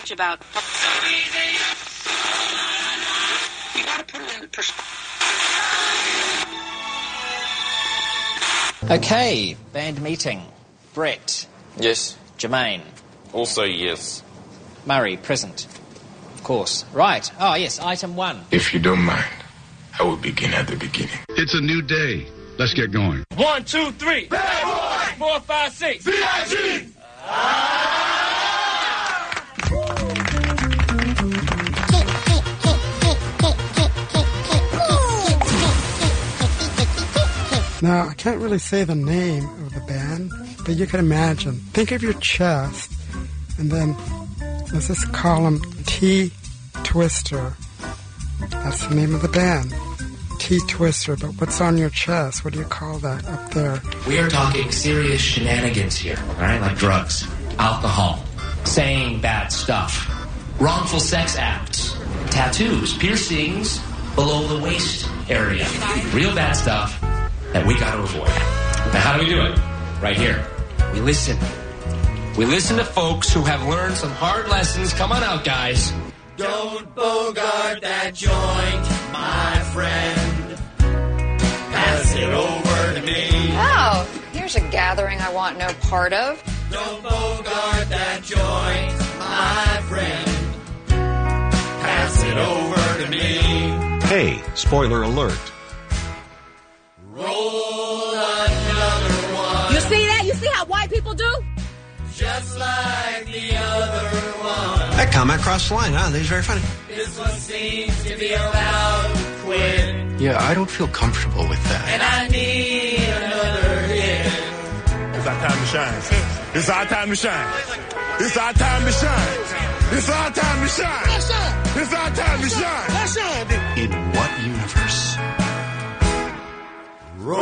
much about... You gotta put it in perspective. Okay, band meeting. Brett. Yes. Jermaine. Also yes. Murray, present. Of course. Right. Oh, yes, item 1. If you don't mind, I will begin at the beginning. It's a new day. Let's get going. 1, 2, 3. Bad boy! 4, 5, 6. VIG! Now, I can't really say the name of the band, but you can imagine. Think of your chest, and then there's this column, T Twister. That's the name of the band, T Twister. But what's on your chest? What do you call that up there? We are talking serious shenanigans here, all right? Like drugs, alcohol, saying bad stuff, wrongful sex acts, tattoos, piercings below the waist area. Real bad stuff that we got to avoid. Now, how do we do it? Right here. We listen. We listen to folks who have learned some hard lessons. Come on out, guys. Don't bogart that joint, my friend. Pass it over to me. Oh, here's a gathering I want no part of. Don't bogart that joint, my friend. Pass it over to me. Hey, spoiler alert. Roll another one. You see that? You see how white people do? Just like the other one. That comment crossed the line, huh? That was very funny. This one seems to be about to quit. Yeah, I don't feel comfortable with that. And I need another hit. It's our time to shine. It's our time to shine. It's our time to shine. It's our time to shine. It's our time to shine. Let's shine. In what universe? Roll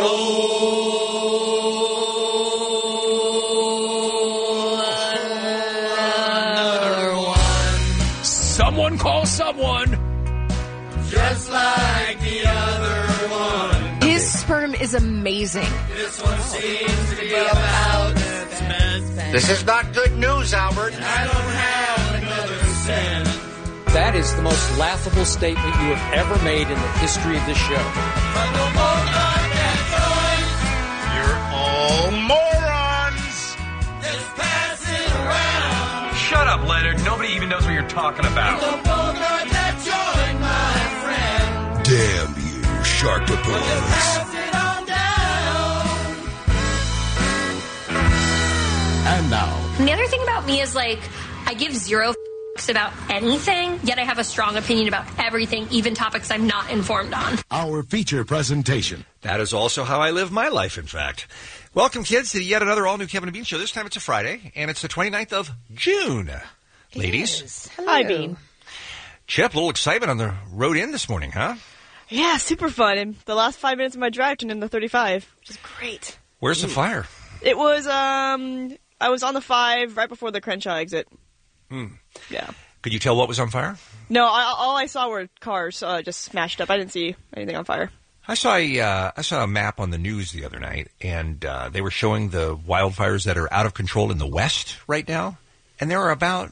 another one. Someone call someone. Just like the other one. His sperm is amazing. This one seems to be about This is not good news, Albert. and I don't have another cent. That is the most laughable statement you have ever made in the history of this show. But no more like that You're all morons. joint. Just pass it around. Shut up, Leonard. Nobody even knows what you're talking about. Don't bogart that joint, my friend. Damn you, shark Just propellers. pass it on down. And now. And the other thing about me is, like, I give zero about anything, yet I have a strong opinion about everything, even topics I'm not informed on. Our feature presentation. That is also how I live my life, in fact. Welcome, kids, to yet another all-new Kevin and Bean show. This time it's a Friday, and it's the 29th of June. Ladies. Hi, Bean. Chip, a little excitement on the road in this morning, huh? Yeah, super fun. And the last 5 minutes of my drive turned into 35, which is great. Where's the fire? It was, I was on the 5 right before the Crenshaw exit. Yeah. Could you tell what was on fire? No, all I saw were cars just smashed up. I didn't see anything on fire. I saw a map on the news the other night, and they were showing the wildfires that are out of control in the West right now, and there are about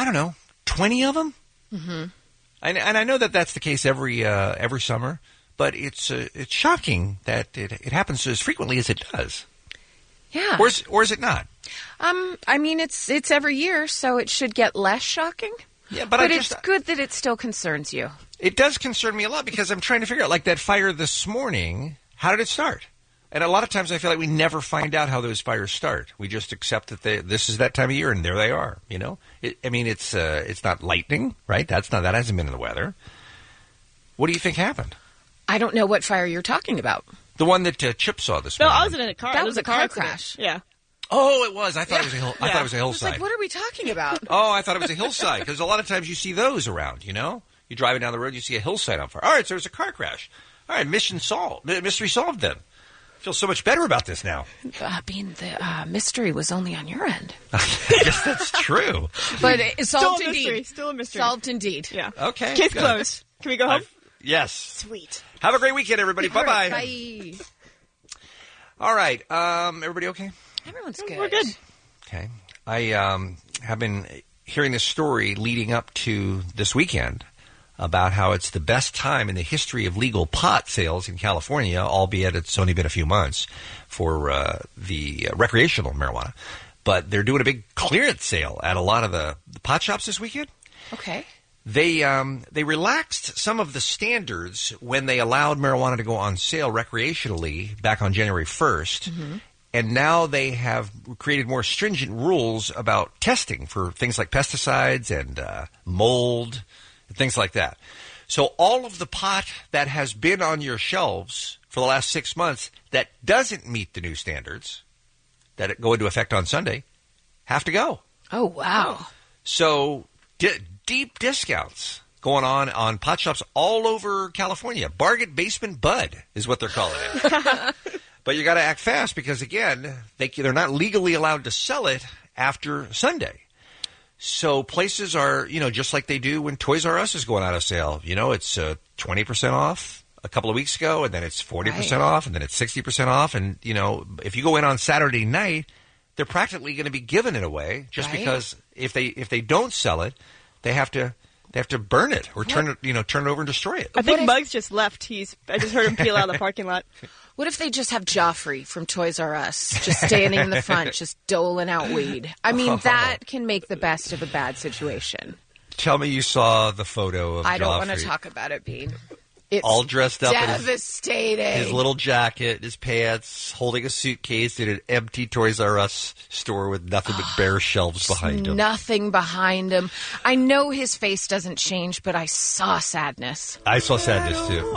20 of them. Mm-hmm. And I know that that's the case every summer, but it's shocking that it happens as frequently as it does. Yeah. Or is it not? I mean, it's every year, so it should get less shocking. Yeah, but it's good that it still concerns you. It does concern me a lot because I'm trying to figure out, like that fire this morning, how did it start? And a lot of times I feel like we never find out how those fires start. We just accept that this is that time of year, and there they are. You know, it's not lightning, right? That hasn't been in the weather. What do you think happened? I don't know what fire you're talking about. The one that Chip saw this No, morning. I was in a car. That was a car accident. crash. Yeah. Oh, it was. I thought it was a hill. I thought it was a I was hillside. like, what are we talking about? Oh, I thought it was a hillside because a lot of times you see those around. You know, you're driving down the road, you see a hillside on fire. All right, so there's a car crash. All right, mission solved. Mystery solved. Then I feel so much better about this now. Being the mystery was only on your end. I guess that's true. But it's solved Still a mystery. indeed. Still a mystery. Solved indeed. Yeah. Okay. Case good. closed. Can we go home? Yes. Sweet. Have a great weekend, everybody. Bye-bye. Bye. All right. Everybody okay? Everyone's good. We're good. Okay. I have been hearing this story leading up to this weekend about how it's the best time in the history of legal pot sales in California, albeit it's only been a few months for the recreational marijuana. But they're doing a big clearance sale at a lot of the pot shops this weekend. Okay. They relaxed some of the standards when they allowed marijuana to go on sale recreationally back on January 1st. Mm-hmm. And now they have created more stringent rules about testing for things like pesticides and mold, and things like that. So all of the pot that has been on your shelves for the last 6 months that doesn't meet the new standards that go into effect on Sunday have to go. Oh, wow. So deep discounts going on pot shops all over California. Bargain Basement Bud is what they're calling it. But you got to act fast because, again, they're not legally allowed to sell it after Sunday. So places are, just like they do when Toys R Us is going out of sale. It's 20% off a couple of weeks ago, and then it's 40% off, and then it's 60% off. And, if you go in on Saturday night, they're practically going to be giving it away just because if they don't sell it, they have to burn it or turn it over and destroy it. I think Muggs just left. I just heard him peel out of the parking lot. What if they just have Joffrey from Toys R Us just standing in the front, just doling out weed? I mean, that can make the best of a bad situation. Tell me you saw the photo of Joffrey. I don't want to talk about it, Bean. It's all dressed up devastating. in his little jacket, his pants, holding a suitcase in an empty Toys R Us store with nothing but bare shelves behind him. Nothing behind him. I know his face doesn't change, but I saw sadness. I saw sadness too.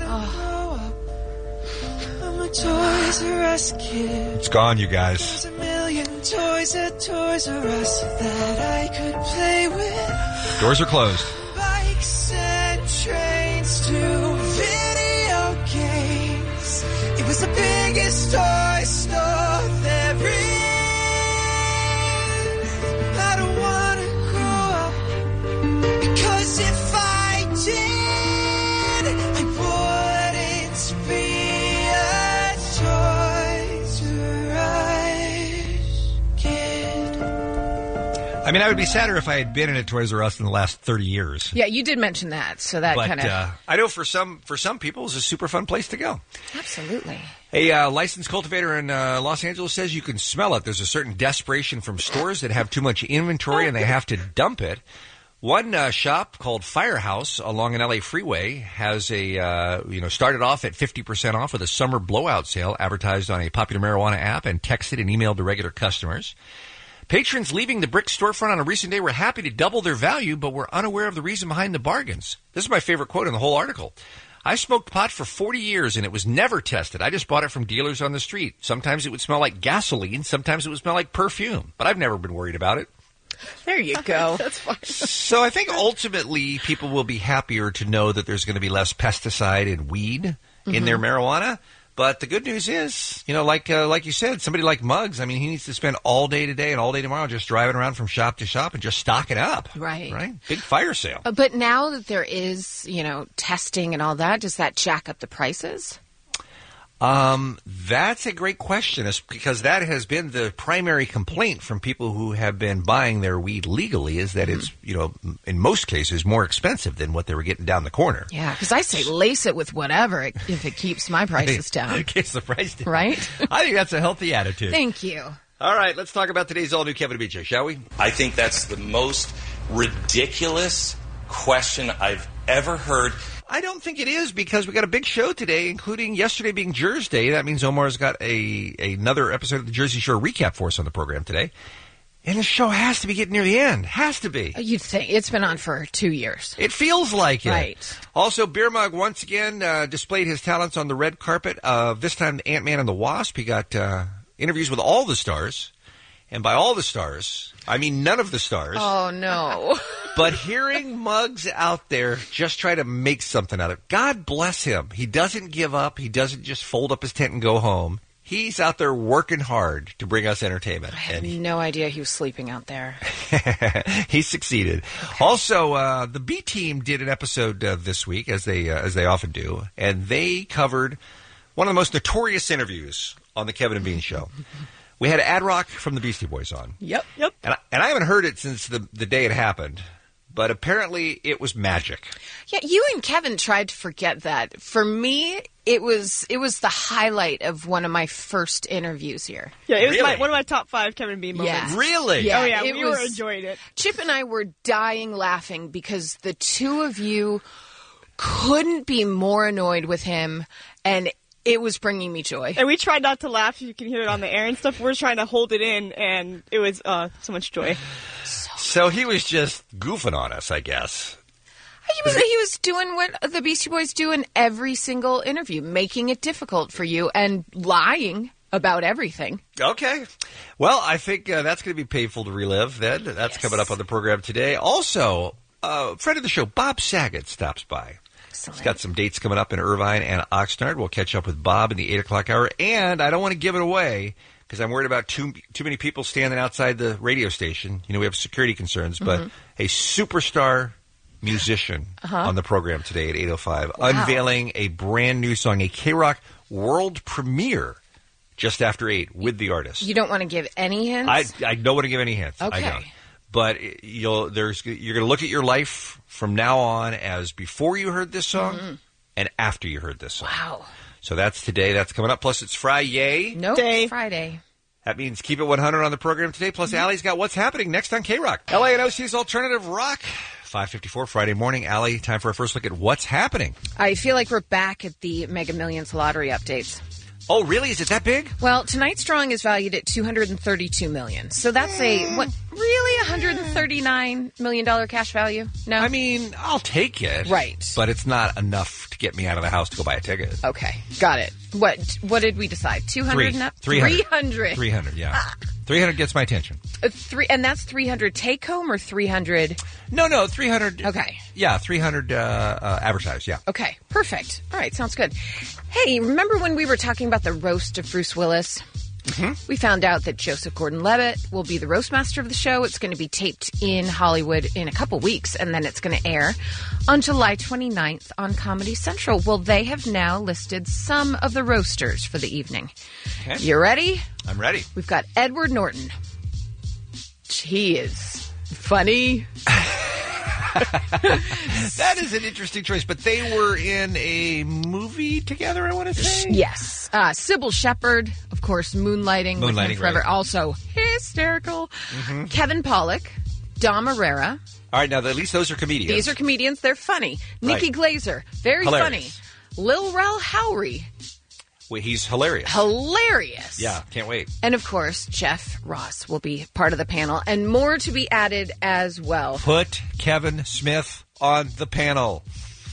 Toys R Us kid. It's gone, you guys. There's a million toys at Toys R Us that I could play with. Doors are closed. Bikes and trains to video games. It was the biggest toy store there is. I don't want to grow up because if I did, I wouldn't be. I mean, I would be sadder if I had been in a Toys R Us in the last 30 years. Yeah, you did mention that, so that kind of... I know for some people, it's a super fun place to go. Absolutely. A licensed cultivator in Los Angeles says you can smell it. There's a certain desperation from stores that have too much inventory and they have to dump it. One shop called Firehouse along an LA freeway has started off at 50% off with a summer blowout sale advertised on a popular marijuana app and texted and emailed to regular customers. Patrons leaving the brick storefront on a recent day were happy to double their value, but were unaware of the reason behind the bargains. This is my favorite quote in the whole article. I smoked pot for 40 years, and it was never tested. I just bought it from dealers on the street. Sometimes it would smell like gasoline. Sometimes it would smell like perfume. But I've never been worried about it. There you go. That's fine. So I think ultimately people will be happier to know that there's going to be less pesticide and weed in their marijuana. But the good news is, like you said, somebody like Muggs, I mean, he needs to spend all day today and all day tomorrow just driving around from shop to shop and just stocking up. Right. Big fire sale. But now that there is, testing and all that, does that jack up the prices? That's a great question, because that has been the primary complaint from people who have been buying their weed legally is that it's, in most cases more expensive than what they were getting down the corner. Yeah, because I say lace it with whatever if it keeps my prices down. It keeps the price down. Right? I think that's a healthy attitude. Thank you. All right, let's talk about today's all-new Kevin and BJ, shall we? I think that's the most ridiculous question I've ever heard. I don't think it is, because we got a big show today, including yesterday being Jersey Day. That means Omar's got another episode of the Jersey Shore recap for us on the program today. And the show has to be getting near the end. Has to be. You'd think. It's been on for 2 years. It feels like it. Right. Also, Beer Mug once again displayed his talents on the red carpet of this time the Ant-Man and the Wasp. He got interviews with all the stars. And by all the stars, I mean none of the stars. Oh, no. But hearing Muggs out there just try to make something out of it. God bless him. He doesn't give up. He doesn't just fold up his tent and go home. He's out there working hard to bring us entertainment. I had no idea he was sleeping out there. He succeeded. Okay. Also, the B Team did an episode this week, as they often do, and they covered one of the most notorious interviews on the Kevin and Bean Show. We had Ad Rock from the Beastie Boys on. Yep. And I haven't heard it since the day it happened, but apparently it was magic. Yeah, you and Kevin tried to forget that. For me, it was the highlight of one of my first interviews here. Yeah, it was one of my top 5 Kevin Bean moments. Yeah. Really? Yeah, oh, yeah, we were enjoying it. Chip and I were dying laughing because the two of you couldn't be more annoyed with him, and it was bringing me joy. And we tried not to laugh. You can hear it on the air and stuff. We're trying to hold it in, and it was so much joy. So he was just goofing on us, I guess. He was doing what the Beastie Boys do in every single interview, making it difficult for you and lying about everything. Okay. Well, I think that's going to be painful to relive then. That's coming up on the program today. Also, friend of the show, Bob Saget, stops by. Excellent. He's got some dates coming up in Irvine and Oxnard. We'll catch up with Bob in the 8 o'clock hour. And I don't want to give it away because I'm worried about too many people standing outside the radio station. You know, we have security concerns, but a superstar musician on the program today at 8:05, unveiling a brand new song, a K-Rock world premiere just after 8 with the artist. You don't want to give any hints? I don't want to give any hints. Okay. I don't. But you're going to look at your life from now on as before you heard this song and after you heard this song. Wow. So that's today. That's coming up. Plus, it's Friday. Nope, it's Friday. That means Keep It 100 on the program today. Plus, Allie's got What's Happening next on K-Rock. LANOC's Alternative Rock. 5:54 Friday morning. Allie, time for a first look at What's Happening. I feel like we're back at the Mega Millions lottery updates. Oh, really? Is it that big? Well, tonight's drawing is valued at $232 million. So that's really $139 million cash value? No? I mean, I'll take it. Right. But it's not enough to get me out of the house to go buy a ticket. Okay. Got it. What did we decide? 200 and up? 300. 300, yeah. 300 gets my attention. And that's 300 take home or 300? No, 300. Okay. Yeah, 300 advertised, yeah. Okay, perfect. All right, sounds good. Hey, remember when we were talking about the roast of Bruce Willis? We found out that Joseph Gordon-Levitt will be the roast master of the show. It's going to be taped in Hollywood in a couple weeks, and then it's going to air on July 29th on Comedy Central. Well, they have now listed some of the roasters for the evening. Okay. You ready? I'm ready. We've got Edward Norton. He is funny. That is an interesting choice, but they were in a movie together, I want to say? Yes. Sybil Shepherd, of course, Moonlighting with him forever. Right. Also hysterical. Kevin Pollak, Dom Herrera. All right, now at least those are comedians. These are comedians. They're funny. Nikki Glaser, very Hilarious. funny. Lil Rel Howery. Well, he's hilarious. Hilarious. Yeah, can't wait. And of course, Jeff Ross will be part of the panel, and more to be added as well. Put Kevin Smith on the panel.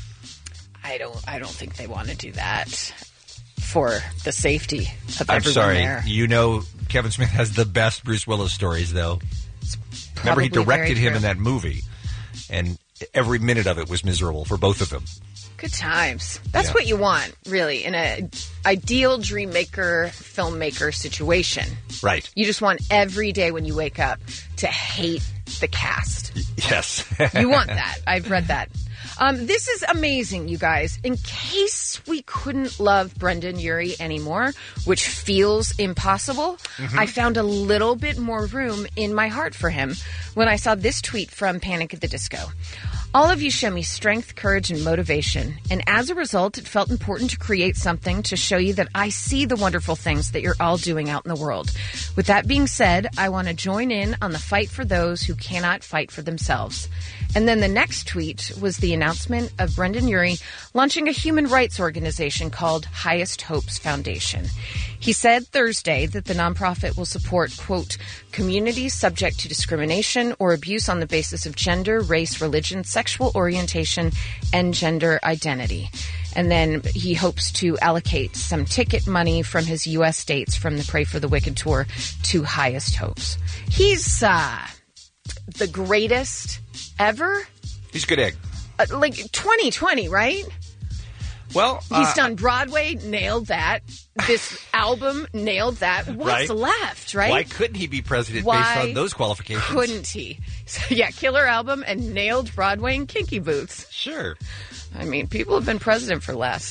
I don't think they want to do that for the safety of everyone I'm sorry. there. You know, Kevin Smith has the best Bruce Willis stories, though. Remember, he directed him in that movie, and every minute of it was miserable for both of them. Good times. That's what you want, really, in an ideal dream maker, filmmaker situation. Right. You just want every day when you wake up to hate the cast. Yes. You want that. I've read that. This is amazing, you guys. In case we couldn't love Brendan Urie anymore, which feels impossible, I found a little bit more room in my heart for him when I saw this tweet from Panic at the Disco. All of you show me strength, courage, and motivation. And as a result, it felt important to create something to show you that I see the wonderful things that you're all doing out in the world. With that being said, I want to join in on the fight for those who cannot fight for themselves. And then the next tweet was the announcement of Brendan Urie launching a human rights organization called Highest Hopes Foundation. He said Thursday that the nonprofit will support, quote, communities subject to discrimination or abuse on the basis of gender, race, religion, sexual orientation, and gender identity. And then he hopes to allocate some ticket money from his U.S. dates from the Pray for the Wicked tour to Highest Hopes. He's the greatest ever. He's a good egg. Like 2020, right? Well, he's done Broadway, nailed that. This album, nailed that. What's left, right? Why couldn't he be president based on those qualifications? Couldn't he? So, yeah, killer album and nailed Broadway and Kinky Boots. Sure. I mean, people have been president for less.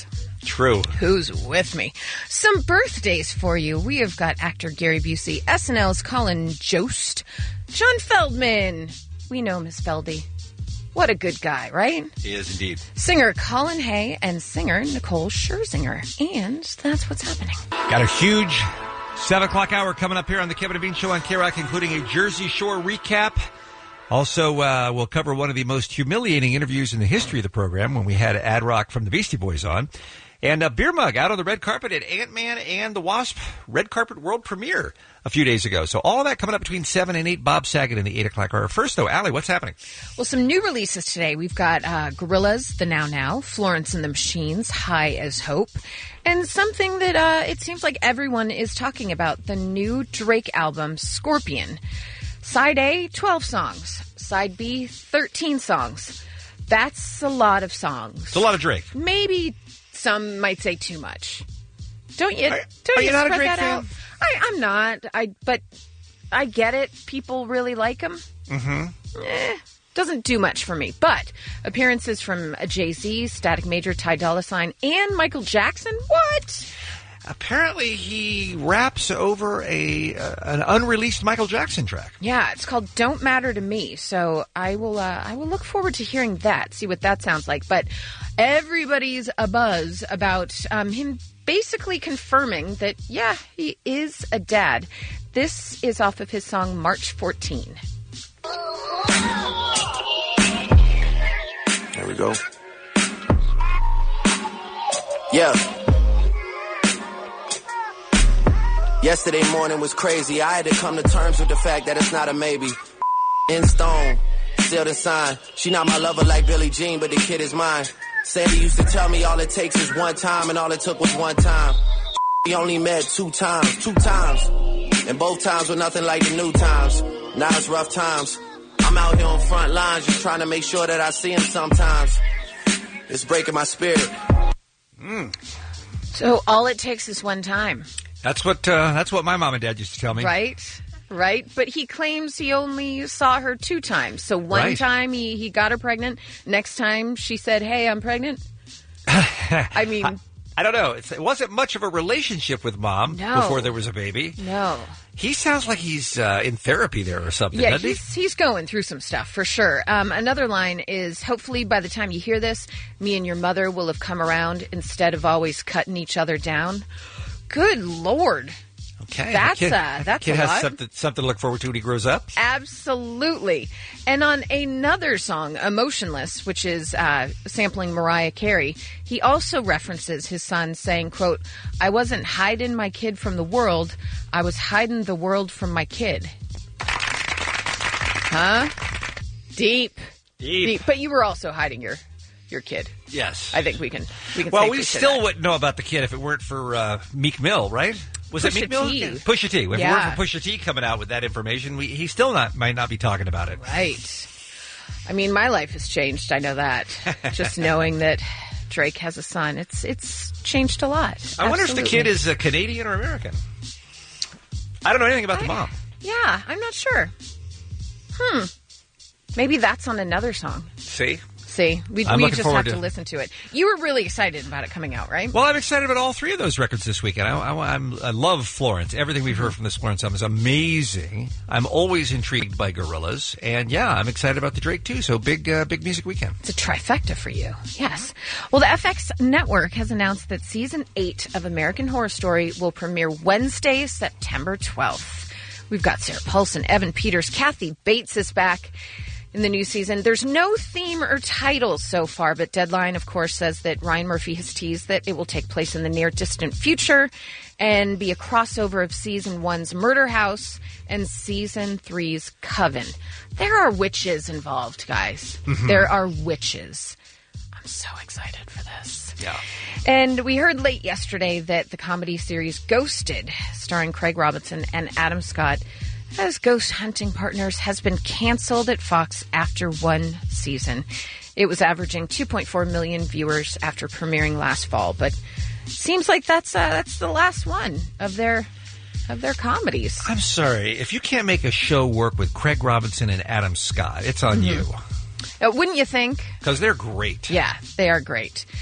True. Who's with me? Some birthdays for you. We have got actor Gary Busey, SNL's Colin Jost, John Feldman. We know him as Feldy. What a good guy, right? He is indeed. Singer Colin Hay and singer Nicole Scherzinger. And that's what's happening. Got a huge 7 o'clock hour coming up here on the Kevin and Bean Show on K-Rock, including a Jersey Shore recap. Also, we'll cover one of the most humiliating interviews in the history of the program when we had Ad Rock from the Beastie Boys on. And a beer mug out on the red carpet at Ant-Man and the Wasp Red Carpet World Premiere a few days ago. So all of that coming up between 7 and 8. Bob Saget in the 8 o'clock hour. First, though, Allie, what's happening? Well, some new releases today. We've got Gorillaz, The Now Now, Florence and the Machines, High as Hope, and something that it seems like everyone is talking about, the new Drake album, Scorpion. Side A, 12 songs. Side B, 13 songs. That's a lot of songs. It's a lot of Drake. Maybe some might say too much. Don't you? Are you not a Drake fan? I'm not. But I get it. People really like him. Mm-hmm. Doesn't do much for me. But appearances from Jay-Z, Static Major, Ty Dolla $ign, and Michael Jackson. What? Apparently, he raps over an unreleased Michael Jackson track. Yeah, it's called "Don't Matter to Me." So I will look forward to hearing that. See what that sounds like. But everybody's abuzz about him basically confirming that he is a dad. This is off of his song "March 14." There we go. Yeah. Yesterday morning was crazy. I had to come to terms with the fact that it's not a maybe. In stone, sealed and signed. She not my lover like Billie Jean, but the kid is mine. Sandy used to tell me all it takes is one time, and all it took was one time. We only met two times. And both times were nothing like the new times. Now it's rough times. I'm out here on front lines just trying to make sure that I see him sometimes. It's breaking my spirit. So all it takes is one time. That's what my mom and dad used to tell me. Right. But he claims he only saw her 2 times. So one time he got her pregnant. Next time she said, "Hey, I'm pregnant." I mean, I don't know. It wasn't much of a relationship with Mom before there was a baby. No. He sounds like he's in therapy there or something, yeah, doesn't he's going through some stuff for sure. Another line is, hopefully by the time you hear this, me and your mother will have come around instead of always cutting each other down. Good Lord. Okay. That's kid a has lot. something to look forward to when he grows up. Absolutely. And on another song, Emotionless, which is sampling Mariah Carey, he also references his son saying, quote, "I wasn't hiding my kid from the world. I was hiding the world from my kid." Huh? Deep. But you were also hiding your kid. Yes. I think we can Well, we still wouldn't know about the kid if it weren't for Meek Mill, right? Was it Meek Mill? Pusha T. If it weren't for Pusha T coming out with that information, he still might not be talking about it. Right. I mean, my life has changed. I know that. Just knowing that Drake has a son, it's changed a lot. I wonder if the kid is Canadian or American. I don't know anything about the mom. Yeah, I'm not sure. Maybe that's on another song. See? We just have to listen to it. You were really excited about it coming out, right? Well, I'm excited about all 3 of those records this weekend. I love Florence. Everything we've heard from this Florence album is amazing. I'm always intrigued by Gorillaz. And, I'm excited about the Drake, too. So, big music weekend. It's a trifecta for you. Yes. Well, the FX network has announced that Season 8 of American Horror Story will premiere Wednesday, September 12th. We've got Sarah Paulson, Evan Peters, Kathy Bates is back in the new season. There's no theme or title so far, but Deadline, of course, says that Ryan Murphy has teased that it will take place in the near distant future and be a crossover of Season 1's Murder House and Season 3's Coven. There are witches involved, guys. Mm-hmm. There are witches. I'm so excited for this. Yeah. And we heard late yesterday that the comedy series Ghosted, starring Craig Robinson and Adam Scott, as ghost hunting partners, has been canceled at Fox after 1 season. It was averaging 2.4 million viewers after premiering last fall, but it seems like that's the last one of their comedies. I'm sorry. If you can't make a show work with Craig Robinson and Adam Scott, it's on you. Wouldn't you think? Because they're great. Yeah, they are great.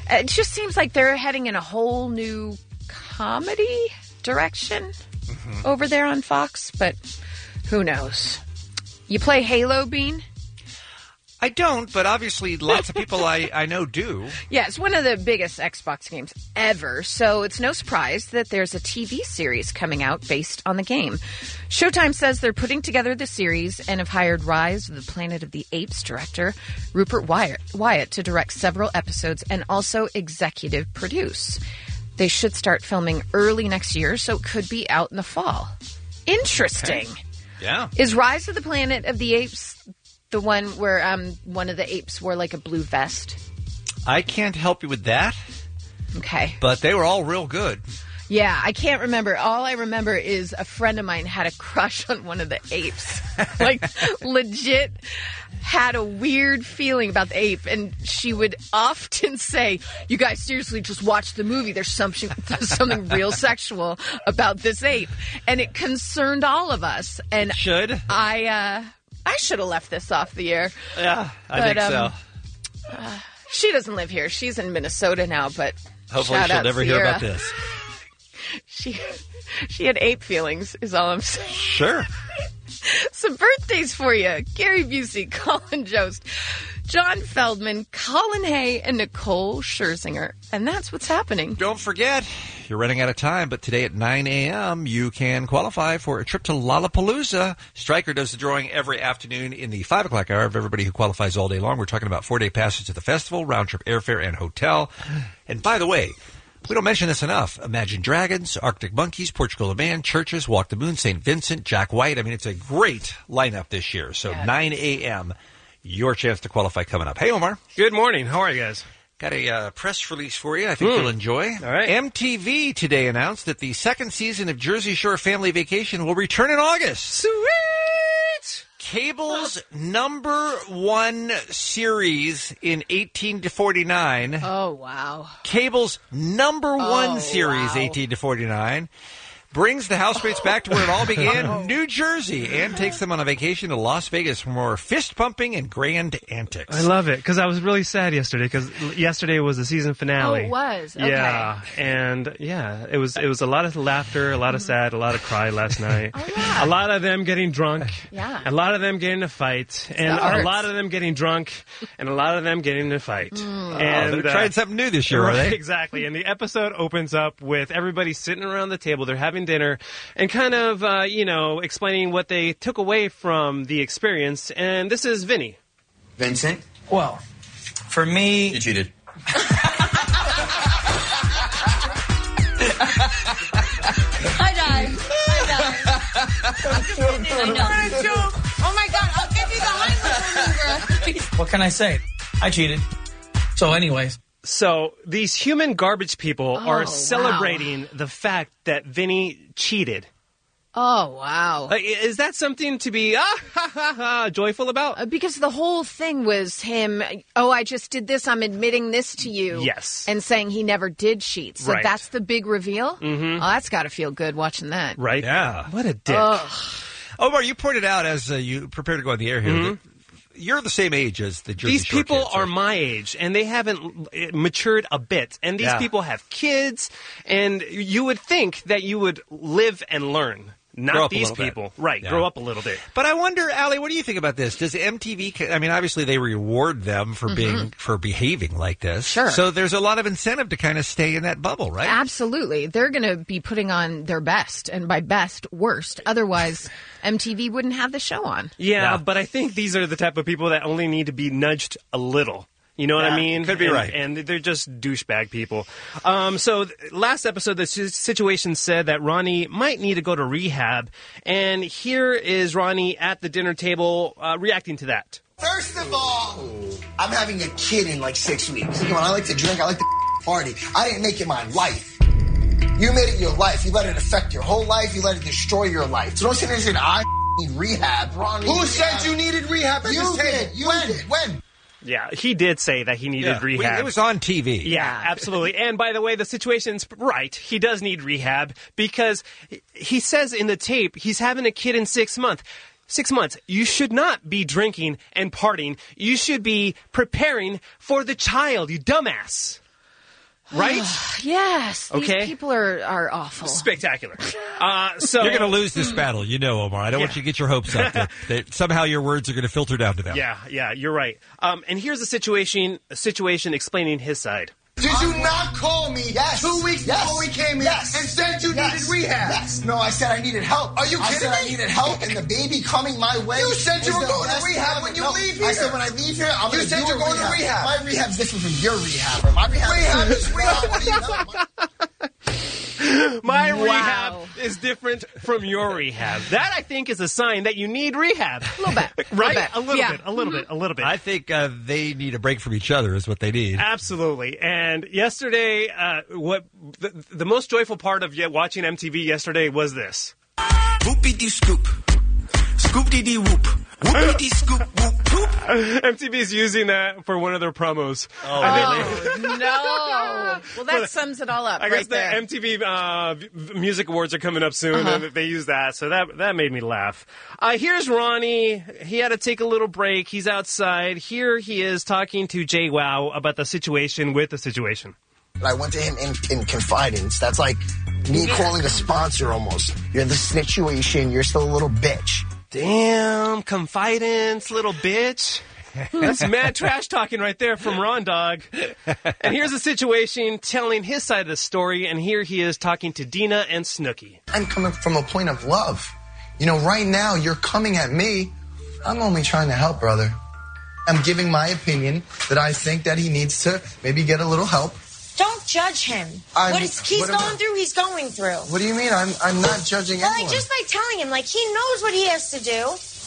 It just seems like they're heading in a whole new comedy direction over there on Fox, but who knows? You play Halo, Bean? I don't, but obviously lots of people I know do. Yeah, it's one of the biggest Xbox games ever, so it's no surprise that there's a TV series coming out based on the game. Showtime says they're putting together the series and have hired Rise of the Planet of the Apes director Rupert Wyatt to direct several episodes and also executive produce. They should start filming early next year, so it could be out in the fall. Interesting. Okay. Yeah. Is Rise of the Planet of the Apes the one where one of the apes wore like a blue vest? I can't help you with that. Okay. But they were all real good. Yeah, I can't remember. All I remember is a friend of mine had a crush on one of the apes. Like, legit had a weird feeling about the ape, and she would often say, you guys seriously just watch the movie. There's something real sexual about this ape. And it concerned all of us. And I should have left this off the air. Yeah, I think so. She doesn't live here. She's in Minnesota now, but hopefully she'll never hear about this. She had ape feelings, is all I'm saying. Sure. Some birthdays for you. Gary Busey, Colin Jost, John Feldman, Colin Hay, and Nicole Scherzinger. And that's what's happening. Don't forget, you're running out of time, but today at 9 a.m. you can qualify for a trip to Lollapalooza. Stryker does the drawing every afternoon in the 5 o'clock hour of everybody who qualifies all day long. We're talking about 4-day passes to the festival, round-trip airfare and hotel. And by the way, we don't mention this enough. Imagine Dragons, Arctic Monkeys, Portugal the Band, Churches, Walk the Moon, St. Vincent, Jack White. I mean, it's a great lineup this year. So 9 a.m., your chance to qualify coming up. Hey, Omar. Good morning. How are you guys? Got a press release for you I think you'll enjoy. All right. MTV today announced that the second season of Jersey Shore Family Vacation will return in August. Sweet! Cable's #1 series in 18 to 49. Oh, wow. Cable's #1 series, 18 to 49. Brings the housemates back to where it all began, New Jersey, and takes them on a vacation to Las Vegas for more fist-pumping and grand antics. I love it, because I was really sad yesterday, because yesterday was the season finale. Oh, it was? Okay. Yeah, and yeah, it was a lot of laughter, a lot of sad, a lot of cry last night. Oh, yeah. A lot of them getting drunk. Yeah. A lot of them getting in a fight. And a lot of them getting drunk, and a lot of them getting in a fight. And they're trying something new this year, right, are they? Exactly, and the episode opens up with everybody sitting around the table, they're having dinner, and kind of, explaining what they took away from the experience. And this is Vinny. Vincent? Well, for me... You cheated. Hi, guys. Oh, my God. I'll give you the Heimlich. What can I say? I cheated. So anyways... So these human garbage people are celebrating the fact that Vinny cheated. Oh, wow. Is that something to be joyful about? Because the whole thing was him, I just did this, I'm admitting this to you. Yes. And saying he never did cheat. So Right. that's the big reveal? Mm-hmm. Oh, that's got to feel good watching that. Right? Yeah. What a dick. Omar, you pointed out as you prepare to go on the air here that you're the same age as the Jersey These Shore people kids, are right? my age, and they haven't matured a bit. And these people have kids, and you would think that you would live and learn. Grow Not up a these little bit. people. Right, Yeah. grow up a little bit. But I wonder, Allie, what do you think about this? Does MTV, I mean, obviously they reward them for for behaving like this. Sure. So there's a lot of incentive to kind of stay in that bubble, right? Absolutely. They're going to be putting on their best, and by best, worst. Otherwise, MTV wouldn't have the show on. Yeah, but I think these are the type of people that only need to be nudged a little. You know what I mean? Could be right. And they're just douchebag people. Last episode, the situation said that Ronnie might need to go to rehab. And here is Ronnie at the dinner table reacting to that. First of all, I'm having a kid in like 6 weeks. When I like to drink, I like to party. I didn't make it my life. You made it your life. You let it affect your whole life. You let it destroy your life. So don't sit there and say, I need rehab. Ronnie, Who said you needed rehab? You did. You did. When? Yeah, he did say that he needed rehab. It was on TV. Yeah, absolutely. And by the way, the situation's right. He does need rehab because he says in the tape he's having a kid in 6 months. 6 months. You should not be drinking and partying. You should be preparing for the child, you dumbass. Right? Yes. Okay. These people are awful. Spectacular. So You're going to lose this battle, you know, Omar. I don't want you to get your hopes up that somehow your words are going to filter down to them. Yeah, you're right. And here's a situation explaining his side. Did you not call me 2 weeks before we came in and said you needed rehab? Yes. No, I said I needed help. Are you kidding me? I needed help, and the baby coming my way. You said you were going to rehab when you leave here. I said when I leave here, I'm going to do rehab. You said you're going to rehab. My rehab's different from your rehab. My rehab is rehab. What do you know? My rehab is different from your rehab. That, I think, is a sign that you need rehab. A little bit. Right? A little bit. I think they need a break from each other is what they need. Absolutely. And yesterday, what the most joyful part of watching MTV yesterday was this. Whoopity scoop. Scoop-dee-dee whoop. Whoopity scoop whoop whoop. MTV's using that for one of their promos. Oh, no. Well, that sums it all up. I guess the MTV Music Awards are coming up soon, and they use that, so that made me laugh. Here's Ronnie. He had to take a little break. He's outside. Here he is talking to JWoww about the situation with the situation. I went to him in confidence. That's like me calling a sponsor almost. You're in the situation. You're still a little bitch. Damn, confidence, little bitch. That's mad trash talking right there from Ron Dog. And here's the situation, telling his side of the story, and here he is talking to Dina and Snooki. I'm coming from a point of love. You know, right now, you're coming at me. I'm only trying to help, brother. I'm giving my opinion that I think that he needs to maybe get a little help. Don't judge him. He's going through. What do you mean? I'm not judging anyone. Like, just by telling him, like, he knows what he has to do.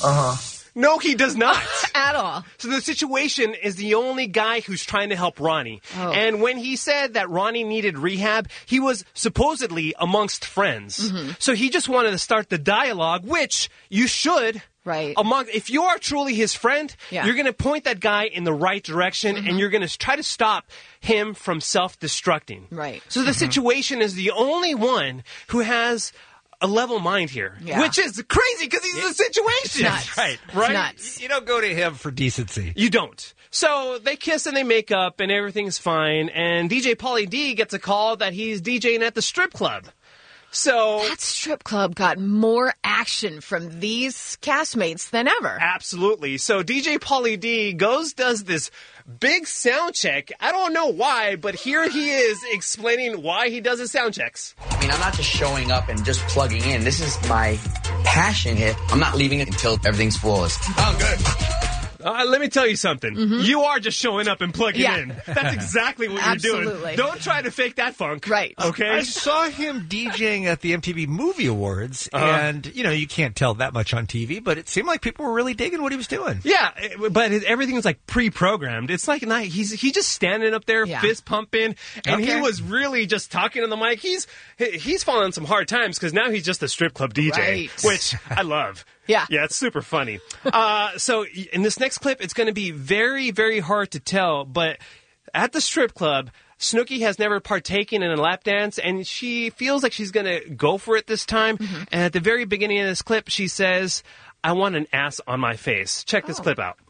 No, he does not. At all. So the situation is the only guy who's trying to help Ronnie. Oh. And when he said that Ronnie needed rehab, he was supposedly amongst friends. Mm-hmm. So he just wanted to start the dialogue, which you should. Right. If you are truly his friend, you're going to point that guy in the right direction, and you're going to try to stop him from self-destructing. Right. So the situation is the only one who has a level mind here, which is crazy because he's the situation. It's nuts. Right. It's nuts. You don't go to him for decency. You don't. So they kiss and they make up, and everything's fine. And DJ Pauly D gets a call that he's DJing at the strip club. So that strip club got more action from these castmates than ever. Absolutely. So DJ Pauly D does this big sound check. I don't know why, but here he is explaining why he does his sound checks. I mean, I'm not just showing up and just plugging in. This is my passion here. I'm not leaving it until everything's flawless. Oh, good. Let me tell you something. You are just showing up and plugging in. That's exactly what you're doing. Don't try to fake that funk. Right. Okay? I saw him DJing at the MTV Movie Awards, and, you can't tell that much on TV, but it seemed like people were really digging what he was doing. Yeah, but everything's like pre-programmed. It's like he's just standing up there, fist pumping, and he was really just talking on the mic. He's fallen on some hard times because now he's just a strip club DJ, which I love. Yeah, it's super funny. So in this next clip, it's going to be very, very hard to tell, but at the strip club, Snooki has never partaken in a lap dance, and she feels like she's going to go for it this time. And at the very beginning of this clip, she says, "I want an ass on my face." Check this clip out.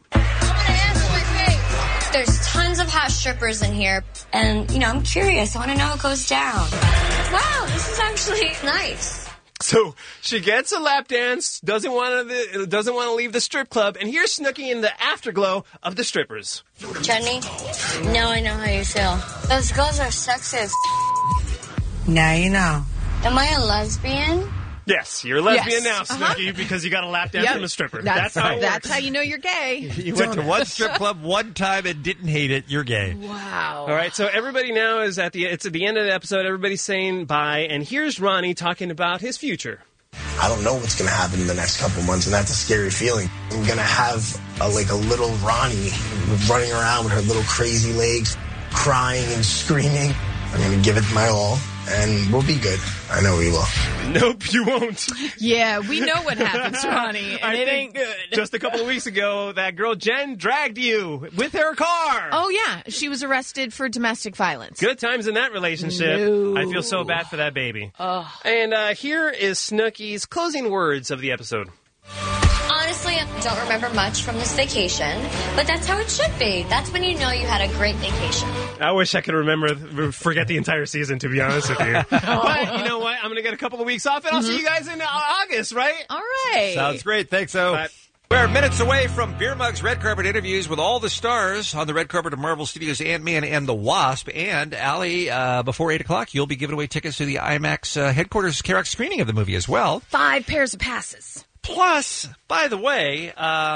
There's tons of hot strippers in here, and, I'm curious. I want to know how it goes down. Wow, this is actually nice. So she gets a lap dance, doesn't want to leave the strip club, and here's Snooki in the afterglow of the strippers. Jenny, now I know how you feel. Those girls are sexy as Now you know. Am I a lesbian? Yes, you're a lesbian now, Snooki, because you got a lap dance from a stripper. That's how it works. That's how you know you're gay. You went to one strip club one time and didn't hate it. You're gay. Wow. All right, so everybody now is at the end of the episode. Everybody's saying bye, and here's Ronnie talking about his future. I don't know what's going to happen in the next couple months, and that's a scary feeling. I'm going to have a little Ronnie running around with her little crazy legs, crying and screaming. I'm going to give it my all, and we'll be good. I know we will. Nope, you won't. Yeah, we know what happens, Ronnie, and it ain't good. Just a couple of weeks ago, that girl Jen dragged you with her car. Oh, yeah. She was arrested for domestic violence. Good times in that relationship. No. I feel so bad for that baby. Oh. And here is Snooki's closing words of the episode. Honestly, honestly don't remember much from this vacation, but that's how it should be. That's when you know you had a great vacation. I wish I could forget the entire season, to be honest with you. But you know what? I'm going to get a couple of weeks off, and I'll see you guys in August, right? All right. Sounds great. Thanks, O. We're minutes away from Beer Mug's red carpet interviews with all the stars on the red carpet of Marvel Studios, Ant-Man and the Wasp. And, Allie, before 8 o'clock, you'll be giving away tickets to the IMAX headquarters Karak screening of the movie as well. 5 pairs of passes. Plus, by the way,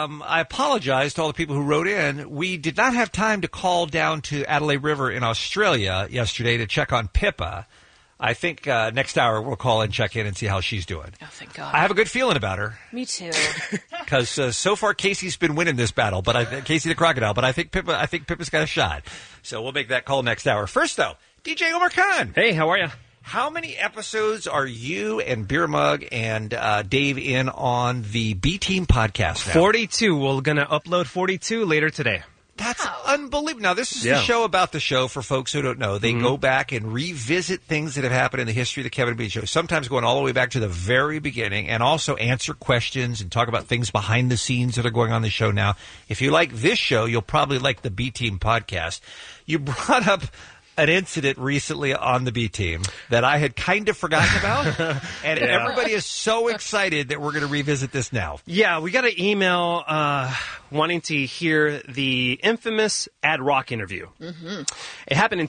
I apologize to all the people who wrote in. We did not have time to call down to Adelaide River in Australia yesterday to check on Pippa. I think next hour we'll call and check in and see how she's doing. Oh, thank God. I have a good feeling about her. Me too. Because so far Casey's been winning this battle, but Casey the Crocodile. But I think Pippa's got a shot. So we'll make that call next hour. First, though, DJ Omar Khan. Hey, how are you? How many episodes are you and Beer Mug and Dave in on the B Team podcast now? 42. We're going to upload 42 later today. That's unbelievable. Now, this is the show about the show for folks who don't know. They go back and revisit things that have happened in the history of the Kevin and Bean Show, sometimes going all the way back to the very beginning, and also answer questions and talk about things behind the scenes that are going on in the show now. If you like this show, you'll probably like the B Team podcast. You brought up an incident recently on the B Team that I had kind of forgotten about, and everybody is so excited that we're going to revisit this now. Yeah, we got an email wanting to hear the infamous Ad Rock interview. Mm-hmm. It happened in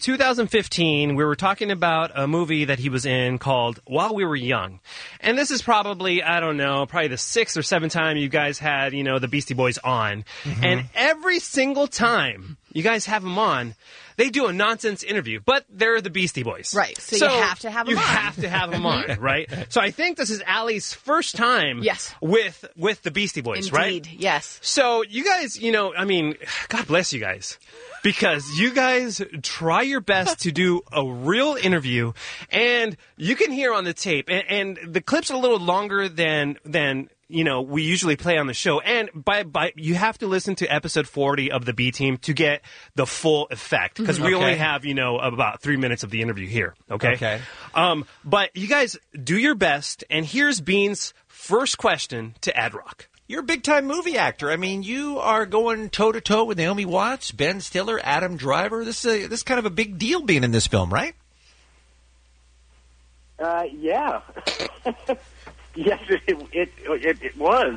2015. We were talking about a movie that he was in called While We Were Young. And this is probably, I don't know, probably the 6th or 7th time you guys had, the Beastie Boys on. Mm-hmm. And every single time you guys have them on, they do a nonsense interview, but they're the Beastie Boys. Right, so you have to have them on. You have to have them on, right? So I think this is Allie's first time with the Beastie Boys, Indeed, right? Yes. So you guys, God bless you guys. Because you guys try your best to do a real interview, and you can hear on the tape, and the clips are a little longer than we usually play on the show. And by you have to listen to episode 40 of the B Team to get the full effect. Because we only have, about 3 minutes of the interview here. Okay. But you guys do your best. And here's Bean's first question to Ad Rock. You're a big-time movie actor. I mean, you are going toe-to-toe with Naomi Watts, Ben Stiller, Adam Driver. This is kind of a big deal being in this film, right? Yeah. Yes, it was.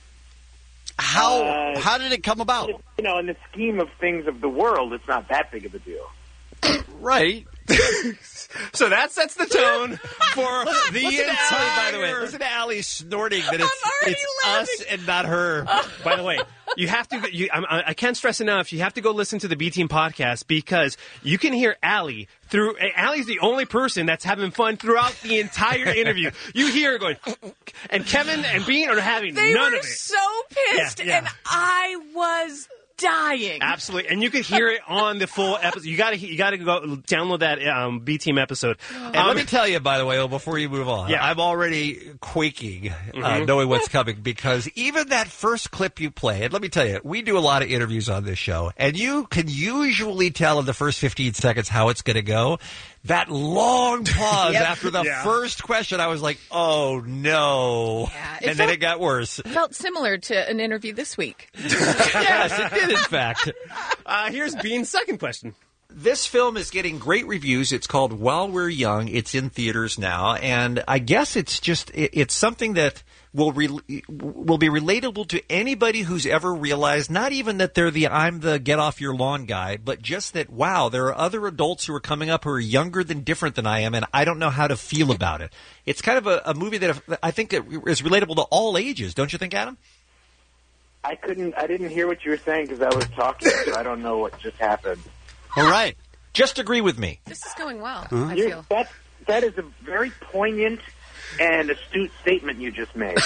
How did it come about? In the scheme of things of the world, it's not that big of a deal. Right. So that sets the tone for the entire... By the way, listen to Allie snorting that it's us and not her. By the way, you have to... I can't stress enough, you have to go listen to the B Team podcast because you can hear Allie through... Allie's the only person that's having fun throughout the entire interview. You hear her going... And Kevin and Bean are having none of it. They were so pissed, and I was... dying. Absolutely, and you can hear it on the full episode. You got to go download that B Team episode. And let me tell you, by the way, before you move on, I'm already quaking knowing what's coming because even that first clip you play, and let me tell you, we do a lot of interviews on this show, and you can usually tell in the first 15 seconds how it's going to go. That long pause after the first question, I was like, oh, no. Yeah, then it got worse. It felt similar to an interview this week. Yes, it did, in fact. Here's Bean's second question. This film is getting great reviews. It's called While We're Young. It's in theaters now. And I guess it's something that will be relatable to anybody who's ever realized, not even that they're I'm the get off your lawn guy, but just that, wow, there are other adults who are coming up who are younger than different than I am, and I don't know how to feel about it. It's kind of a movie that I think is relatable to all ages. Don't you think, Adam? I didn't hear what you were saying because I was talking, so I don't know what just happened. All right. Just agree with me. This is going well, I feel. That is a very poignant and astute statement you just made.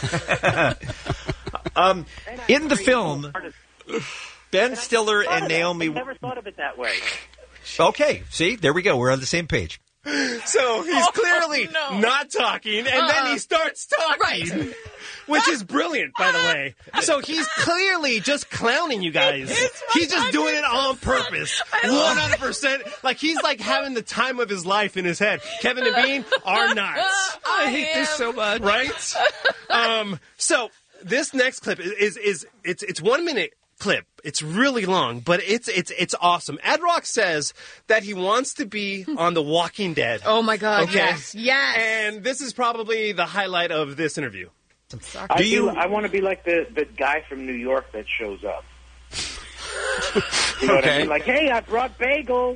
In the film, Ben Stiller and Naomi... I never thought of it that way. Okay, see? There we go. We're on the same page. So he's clearly not talking, and then he starts talking. Right. Which is brilliant, by the way. So he's clearly just clowning you guys. He's just doing it on purpose. 100%. Like, he's like having the time of his life in his head. Kevin and Bean are nuts. I hate this so much. Right? So this next clip is 1 minute clip. It's really long, but it's awesome. Ad Rock says that he wants to be on The Walking Dead. Oh my God! Okay? Yes. And this is probably the highlight of this interview. I want to be like the guy from New York that shows up. You know what I mean? Like, hey, I brought bagels.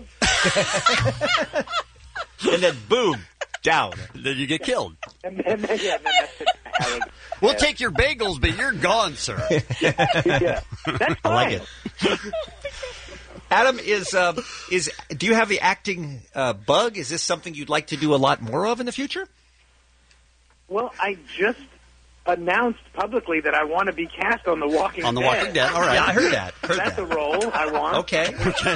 And then boom, down. Then you get killed. And then that's it. We'll take your bagels, but you're gone, sir. Yeah, that's fine. I like it. Adam, do you have the acting bug? Is this something you'd like to do a lot more of in the future? Well, I just announced publicly that I want to be cast on The Walking Dead. On The Walking Dead, all right. Yeah, I heard that. That's a role I want. Okay.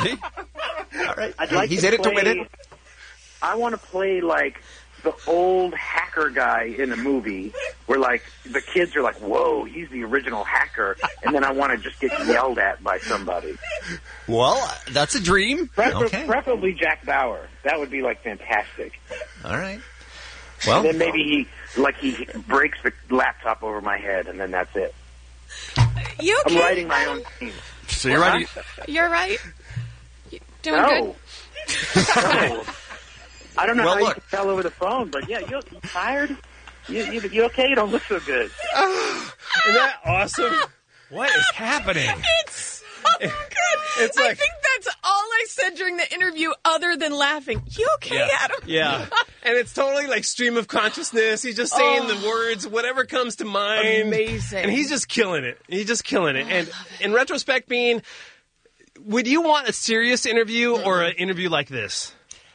All right. I'd like He's to in it to play, win it. I want to play, like, the old hacker guy in a movie where, like, the kids are like, whoa, he's the original hacker, and then I want to just get yelled at by somebody. Well, that's a dream. Preferably Jack Bauer. That would be, like, fantastic. All right. Well, and then maybe he breaks the laptop over my head, and then that's it. You okay? I'm writing my own scene. So you're right. You're right. Doing No. good. I don't know Well, how you look. can tell over the phone, but yeah, you tired? You okay? You don't look so good. Isn't that awesome? What is happening? It's so good. It's I like- think that's all I said during the interview other than laughing. You okay, Adam? Yeah. And it's totally like stream of consciousness. He's just saying the words, whatever comes to mind. Amazing. And he's just killing it. He's just killing it. And in retrospect, Bean, would you want a serious interview or an interview like this?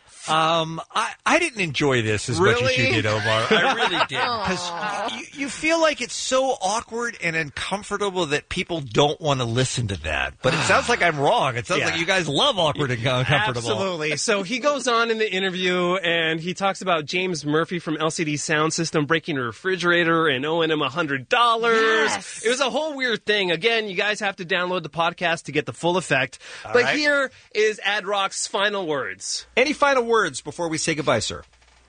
I didn't enjoy this as much as you did, Omar. I really did. Because you feel like it's so awkward and uncomfortable that people don't want to listen to that. But it sounds like I'm wrong. It sounds like you guys love awkward and uncomfortable. Absolutely. So he goes on in the interview and he talks about James Murphy from LCD Sound System breaking a refrigerator and owing him $100. Yes. It was a whole weird thing. Again, you guys have to download the podcast to get the full effect. All but right. here is Ad Rock's final words. Any final words before we say goodbye, sir?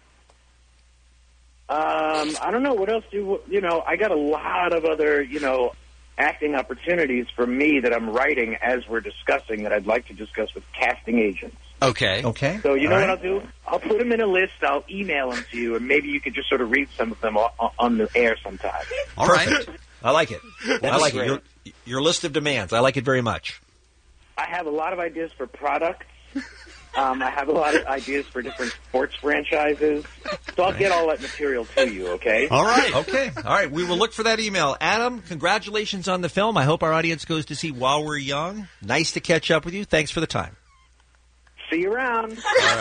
I don't know. What else I got a lot of other, acting opportunities for me that I'm writing as we're discussing that I'd like to discuss with casting agents. Okay. So you know what I'll do? I'll put them in a list. I'll email them to you, and maybe you could just sort of read some of them on the air sometime. All right. I like it. I like great. it. Your list of demands. I like it very much. I have a lot of ideas for products. I have a lot of ideas for different sports franchises. So I'll get all that material to you, okay? All right. Okay. All right. We will look for that email. Adam, congratulations on the film. I hope our audience goes to see While We're Young. Nice to catch up with you. Thanks for the time. See you around.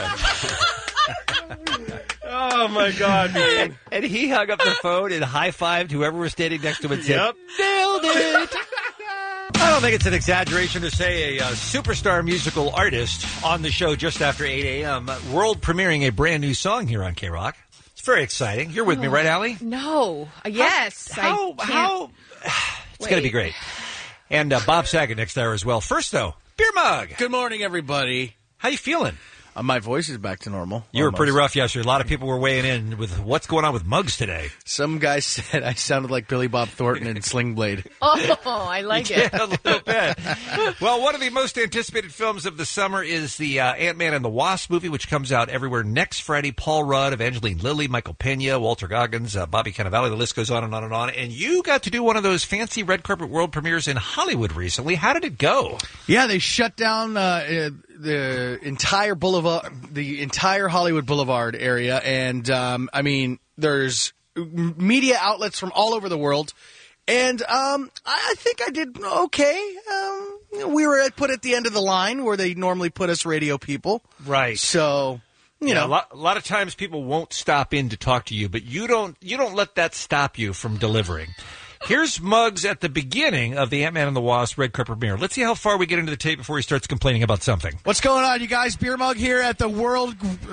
Oh, my God, man. And he hung up the phone and high-fived whoever was standing next to him and said, Yep. nailed it. I don't think it's an exaggeration to say a superstar musical artist on the show just after 8 a.m. World premiering a brand new song here on K-Rock. It's very exciting. You're with me, right, Allie? No. Yes. How it's going to be great. And Bob Saget next hour as well. First, though, Beer Mug. Good morning, everybody. How you feeling? My voice is back to normal. You were pretty rough yesterday. A lot of people were weighing in with what's going on with Mugs today. Some guy said I sounded like Billy Bob Thornton in Sling Blade. Oh, I like it. Yeah, a little bit. Well, one of the most anticipated films of the summer is the Ant-Man and the Wasp movie, which comes out everywhere next Friday. Paul Rudd, Evangeline Lilly, Michael Pena, Walter Goggins, Bobby Cannavale. The list goes on and on and on. And you got to do one of those fancy red carpet world premieres in Hollywood recently. How did it go? Yeah, they shut down the entire boulevard, the entire Hollywood Boulevard area, and I mean, there's media outlets from all over the world, and I think I did okay. We were put at the end of the line where they normally put us radio people, right? So you know, a lot of times people won't stop in to talk to you, but you don't let that stop you from delivering. Here's Muggs at the beginning of the Ant-Man and the Wasp red carpet premiere. Let's see how far we get into the tape before he starts complaining about something. What's going on, you guys? Beer Mug here at the world.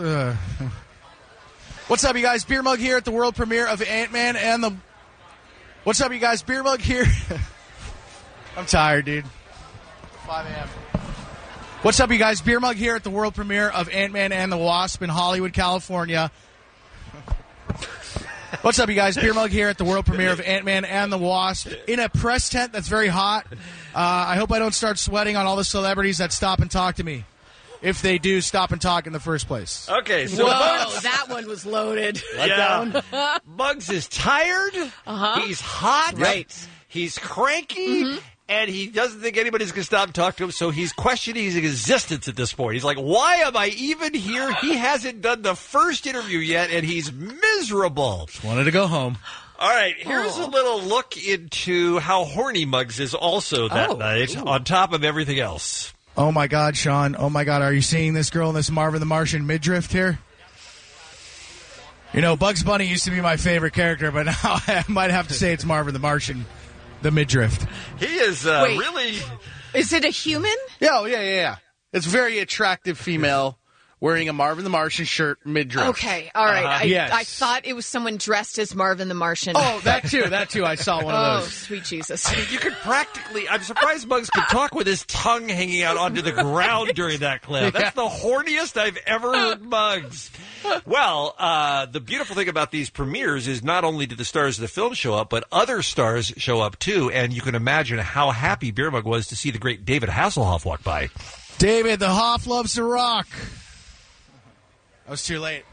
What's up, you guys? Beer Mug here at the world premiere of Ant-Man and the. What's up, you guys? Beer Mug here. I'm tired, dude. 5 a.m. What's up, you guys? Beer Mug here at the world premiere of Ant-Man and the Wasp in Hollywood, California. What's up, you guys? Beer Mug here at the world premiere of Ant-Man and the Wasp in a press tent that's very hot. I hope I don't start sweating on all the celebrities that stop and talk to me. If they do stop and talk in the first place. Okay, so Whoa, that one was loaded. Bugs is tired. He's hot. Right. He's cranky. And he doesn't think anybody's going to stop and talk to him, so he's questioning his existence at this point. He's like, why am I even here? He hasn't done the first interview yet, and he's miserable. Just wanted to go home. All right, here's a little look into how horny Muggs is also that night, on top of everything else. Oh, my God, Sean. Oh, my God. Are you seeing this girl in this Marvin the Martian midriff here? You know, Bugs Bunny used to be my favorite character, but now I might have to say it's Marvin the Martian, the midriff. He is really... Is it a human? Yeah. It's a very attractive female wearing a Marvin the Martian shirt midriff. Okay, all right. Yes. I thought it was someone dressed as Marvin the Martian. Oh, that too. I saw one of those. Oh, sweet Jesus. I mean, you could practically... I'm surprised Muggs could talk with his tongue hanging out onto the ground during that clip. That's the horniest I've ever heard Muggs. Well, the beautiful thing about these premieres is not only do the stars of the film show up, but other stars show up too, and you can imagine how happy Beer Mug was to see the great David Hasselhoff walk by. David, the Hoff loves to rock. I was too late.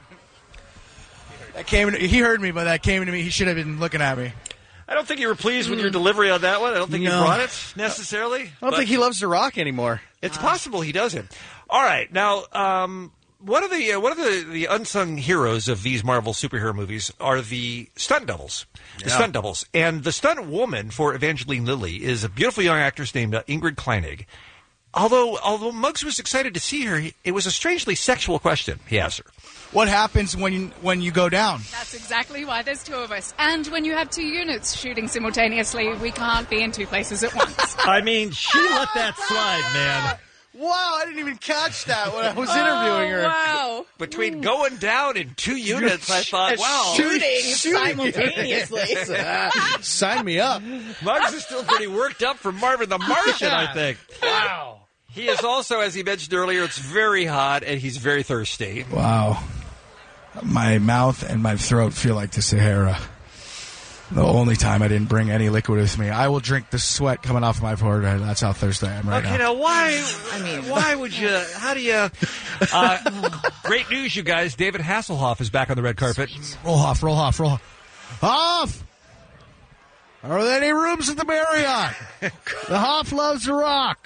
He heard me, but that came to me. He should have been looking at me. I don't think you were pleased with your delivery on that one. I don't think you brought it, necessarily. I don't think he loves to rock anymore. It's possible he doesn't. All right. Now, one of the unsung heroes of these Marvel superhero movies are the stunt doubles. Stunt doubles. And the stunt woman for Evangeline Lilly is a beautiful young actress named Ingrid Kleinig. Although Muggs was excited to see her, it was a strangely sexual question he asked her. What happens when you go down? That's exactly why there's two of us. And when you have two units shooting simultaneously, we can't be in two places at once. I mean, she let that slide, man. Wow, I didn't even catch that when I was interviewing her. Wow. Between going down in two units, I thought, wow. Shooting simultaneously. Sign me up. Muggs is still pretty worked up for Marvin the Martian, I think. Wow. He is also, as he mentioned earlier, it's very hot, and he's very thirsty. Wow. My mouth and my throat feel like the Sahara. The only time I didn't bring any liquid with me. I will drink the sweat coming off my forehead. That's how thirsty I am right now. Okay, now why would you, how do you, great news, you guys. David Hasselhoff is back on the red carpet. Roll off. Hoff! Are there any rooms at the Marriott? The Hoff loves to rock.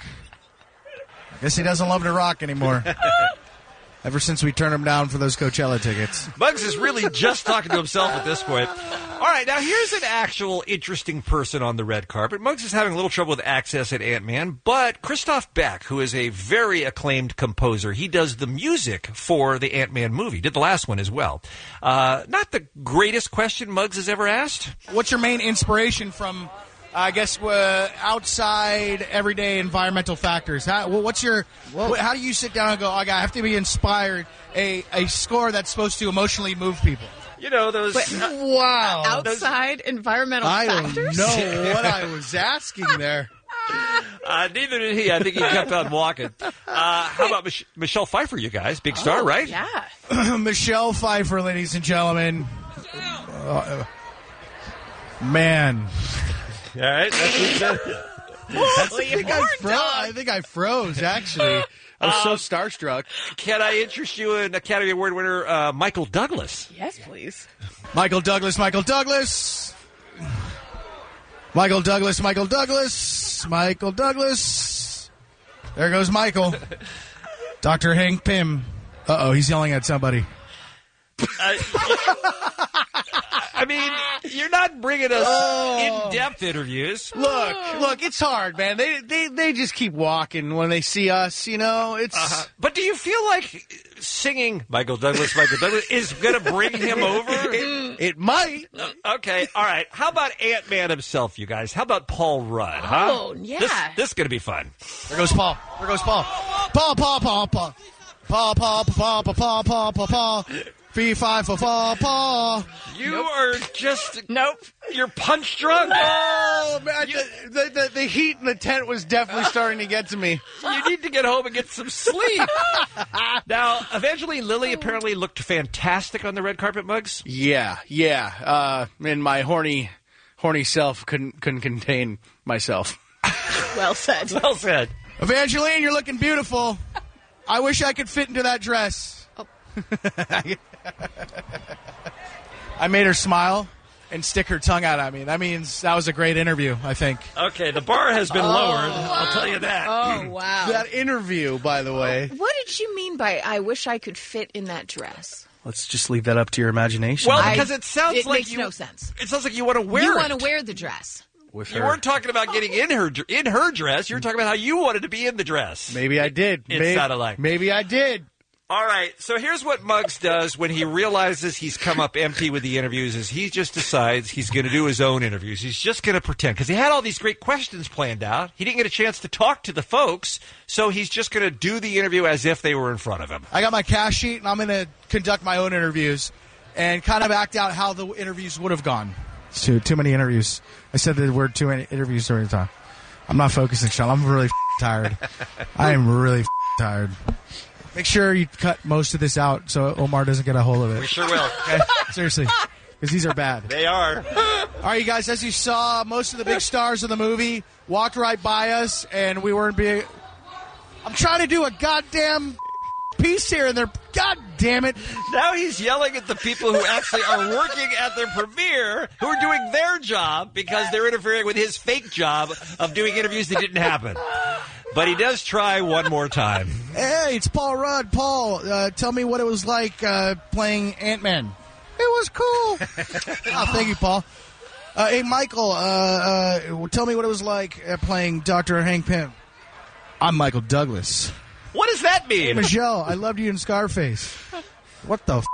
I guess he doesn't love to rock anymore. Ever since we turned him down for those Coachella tickets. Muggs is really just talking to himself at this point. All right, now here's an actual interesting person on the red carpet. Muggs is having a little trouble with access at Ant-Man, but Christoph Beck, who is a very acclaimed composer, he does the music for the Ant-Man movie. Did the last one as well. Not the greatest question Muggs has ever asked. What's your main inspiration from... I guess outside everyday environmental factors. How do you sit down and go, I have to be inspired, a score that's supposed to emotionally move people? You know, those... wow. Outside environmental factors? I don't know what I was asking there. Neither did he. I think he kept on walking. How about Michelle Pfeiffer, you guys? Big star, right? Yeah. Michelle Pfeiffer, ladies and gentlemen. Man... All right, I think I froze, actually. I was so starstruck. Can I interest you in Academy Award winner Michael Douglas? Yes, please. Michael Douglas. There goes Michael. Dr. Hank Pym. Uh-oh, he's yelling at somebody. I mean, you're not bringing us in-depth interviews. Look, it's hard, man. They just keep walking when they see us, you know. It's. But do you feel like singing Michael Douglas is going to bring him over? It might. Okay, all right. How about Ant-Man himself, you guys? How about Paul Rudd? Huh? Oh, yeah. This is going to be fun. There goes Paul. Paul. Fee, fi, fa, fa, paw. You are just... Nope. You're punch drunk. Oh, man. The heat in the tent was definitely starting to get to me. You need to get home and get some sleep. Now, Evangeline Lilly apparently looked fantastic on the red carpet, Muggs. Yeah. And my horny self couldn't contain myself. Well said. Well said. Evangeline, you're looking beautiful. I wish I could fit into that dress. Oh. I made her smile and stick her tongue out at me. That means that was a great interview, I think. Okay, the bar has been lowered. I'll tell you that. Oh, wow. That interview, by the way. What did you mean by I wish I could fit in that dress? Let's just leave that up to your imagination. Well, because it sounds like makes no sense. It sounds like you want to wear it. You want to wear the dress. With You her. weren't talking about getting in her dress. You were talking about how you wanted to be in the dress. Maybe I did. It sounded like. Maybe I did. All right, so here's what Muggs does when he realizes he's come up empty with the interviews is he just decides he's going to do his own interviews. He's just going to pretend because he had all these great questions planned out. He didn't get a chance to talk to the folks, so he's just going to do the interview as if they were in front of him. I got my cash sheet, and I'm going to conduct my own interviews and kind of act out how the interviews would have gone. It's too many interviews. I said the word too many interviews during the time. I'm not focusing, Sean. I'm really tired. I am really tired. Make sure you cut most of this out so Omar doesn't get a hold of it. We sure will. Okay? Seriously. Because these are bad. They are. All right, you guys, as you saw, most of the big stars of the movie walked right by us, and we weren't being... I'm trying to do a goddamn piece here, and they're... God damn it. Now he's yelling at the people who actually are working at their premiere, who are doing their job because they're interfering with his fake job of doing interviews that didn't happen. But he does try one more time. Hey, it's Paul Rudd. Paul, tell me what it was like playing Ant-Man. It was cool. Oh, thank you, Paul. Hey, Michael, tell me what it was like playing Dr. Hank Pym. I'm Michael Douglas. What does that mean? Hey, Michelle, I loved you in Scarface. What the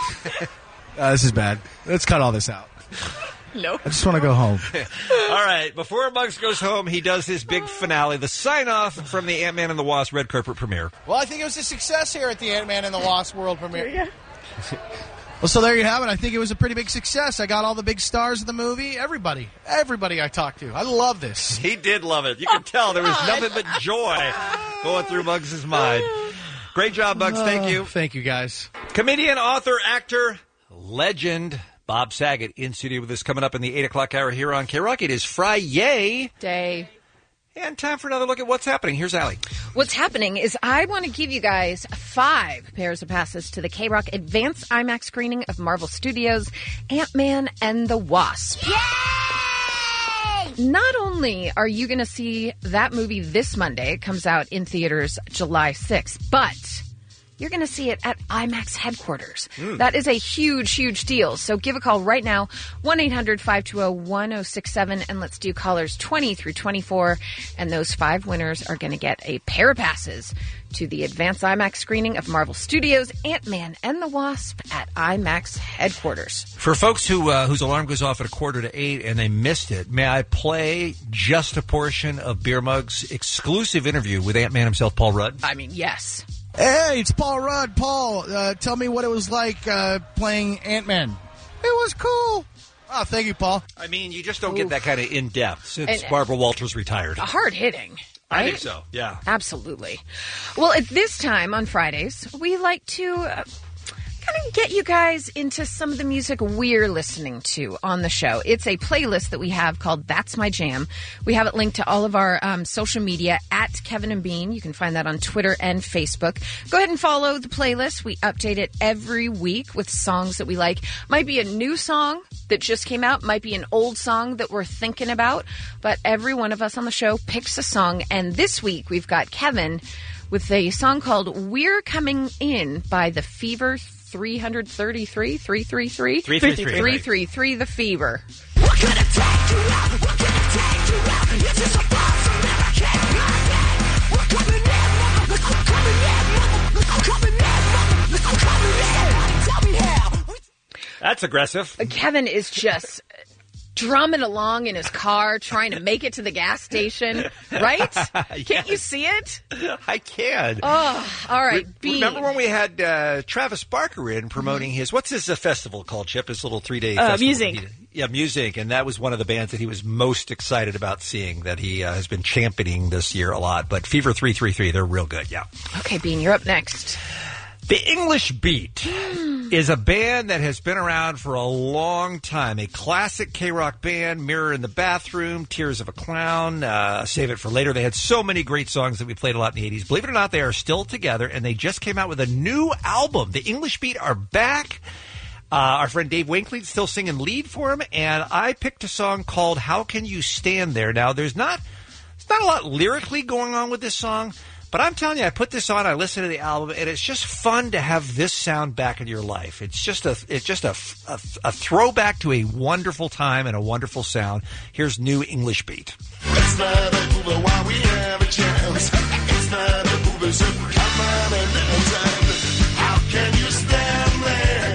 this is bad. Let's cut all this out. No. I just want to go home. All right. Before Muggs goes home, he does his big finale, the sign-off from the Ant-Man and the Wasp red carpet premiere. Well, I think it was a success here at the Ant-Man and the Wasp world premiere. Yeah. Well, so there you have it. I think it was a pretty big success. I got all the big stars of the movie. Everybody I talked to. I love this. He did love it. You can tell there was nothing but joy going through Muggs' mind. Great job, Muggs. Thank you. Thank you, guys. Comedian, author, actor, legend, Bob Saget in studio with us coming up in the 8 o'clock hour here on K-Rock. It is Friday. Day. And time for another look at what's happening. Here's Allie. What's happening is I want to give you guys 5 pairs of passes to the K-Rock Advanced IMAX screening of Marvel Studios' Ant-Man and the Wasp. Yay! Not only are you going to see that movie this Monday, it comes out in theaters July 6th, but you're going to see it at IMAX headquarters. That is a huge, huge deal. So give a call right now, 1-800-520-1067, and let's do callers 20 through 24. And those 5 winners are going to get a pair of passes to the Advanced IMAX screening of Marvel Studios' Ant-Man and the Wasp at IMAX headquarters. For folks whose alarm goes off at 7:45 and they missed it, may I play just a portion of Beer Mug's exclusive interview with Ant-Man himself, Paul Rudd? I mean, yes. Hey, it's Paul Rudd. Paul, tell me what it was like playing Ant-Man. It was cool. Oh, thank you, Paul. I mean, you just don't get that kind of in-depth since Barbara Walters retired. Hard-hitting. I think so, yeah. Absolutely. Well, at this time on Fridays, we like to kind of get you guys into some of the music we're listening to on the show. It's a playlist that we have called That's My Jam. We have it linked to all of our social media at Kevin and Bean. You can find that on Twitter and Facebook. Go ahead and follow the playlist. We update it every week with songs that we like. Might be a new song that just came out, might be an old song that we're thinking about, but every one of us on the show picks a song. And this week we've got Kevin with a song called We're Coming In by The Fever 333, 333? 333, The Fever. What can I take you out? What can I take you out? It's just a bomb from never came back. We're coming in, mother. We're coming in, mother. We're coming in, mother. We're coming in. Tell me how. That's aggressive. Kevin is just drumming along in his car, trying to make it to the gas station, right? Can't you see it? I can. Oh, all right. Bean. Remember when we had Travis Barker in promoting his, what's his festival called, Chip? His little 3-day festival. Music. Music. And that was one of the bands that he was most excited about seeing, that he has been championing this year a lot. But Fever 333, they're real good, yeah. Okay, Bean, you're up next. The English Beat is a band that has been around for a long time. A classic K-rock band, Mirror in the Bathroom, Tears of a Clown, Save It for Later. They had so many great songs that we played a lot in the 80s. Believe it or not, they are still together, and they just came out with a new album. The English Beat are back. Our friend Dave Winkley's still singing lead for them, and I picked a song called How Can You Stand There? Now, there's not a lot lyrically going on with this song, but I'm telling you, I put this on, I listened to the album, and it's just fun to have this sound back in your life. It's just a throwback to a wonderful time and a wonderful sound. Here's New English Beat. It's not a movie while we have a chance. It's not a movie, so come on a little time. How can you stand there?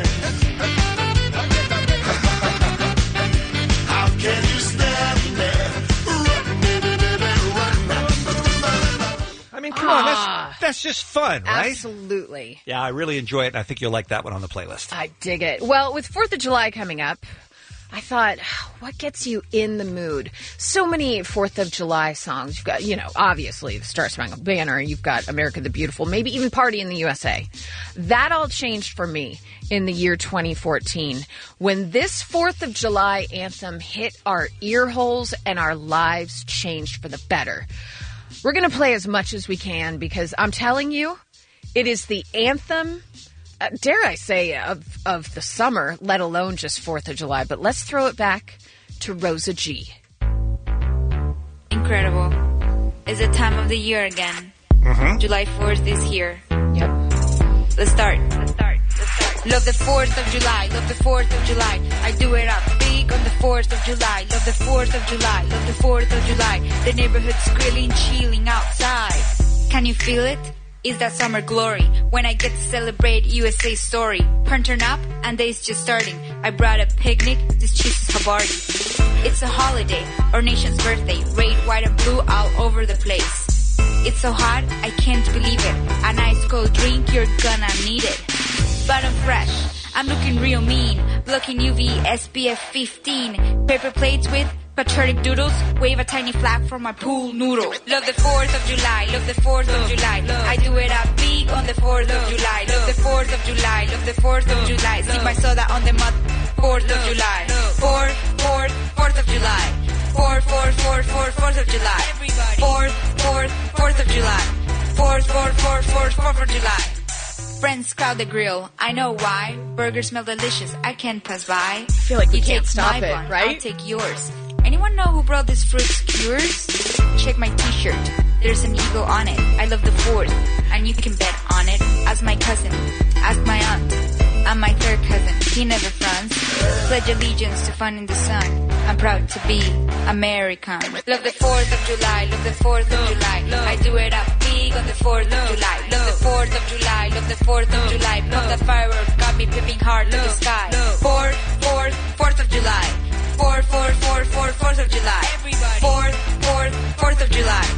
How can you stand there? I mean, come on, that's just fun, right? Absolutely. Yeah, I really enjoy it, and I think you'll like that one on the playlist. I dig it. Well, with 4th of July coming up, I thought, what gets you in the mood? So many 4th of July songs. You've got, obviously, the Star Spangled Banner. You've got America the Beautiful, maybe even Party in the USA. That all changed for me in the year 2014 when this 4th of July anthem hit our ear holes and our lives changed for the better. We're going to play as much as we can because I'm telling you, it is the anthem, dare I say, of the summer, let alone just 4th of July. But let's throw it back to Rosa G. Incredible. It's the time of the year again. July 4th is here. Yep. Let's start. Love the 4th of July, love the 4th of July. I do it up big on the 4th of July. Love the 4th of July, love the 4th of July. The neighborhood's grilling, chilling outside. Can you feel it? Is that summer glory when I get to celebrate USA's story. Turn up and day's just starting. I brought a picnic, this cheese is Havarti. It's a holiday, our nation's birthday. Red, white and blue all over the place. It's so hot, I can't believe it. A nice cold drink, you're gonna need it. But I'm fresh, I'm looking real mean. Blocking UV SPF 15. Paper plates with patriotic doodles. Wave a tiny flag from my pool noodle. Love the 4th of July, love the 4th of July. I do it up big on the 4th of July. Love the 4th of July, love the 4th of July. Sip my soda on the mud, 4th of July. 4th of July. 4th of July. 4th of July. 4th of July. Friends crowd the grill. I know why. Burgers smell delicious. I can't pass by. I feel like we you can't take stop my it, bun, right? I'll take yours. Anyone know who brought this fruit skewers? Check my t-shirt. There's an eagle on it. I love the 4th, and you can bet on it. Ask my cousin. Ask my aunt. I'm my third cousin. He never fronts. Pledge allegiance to fun in the sun. I'm proud to be American. Love the 4th of July. Love the 4th of July. I do it up big on the 4th of July. Love the 4th of July. Love the 4th of July. Pump the fireworks. Got me pipping hard to the sky. 4th of July. 4th of July. 4th of July.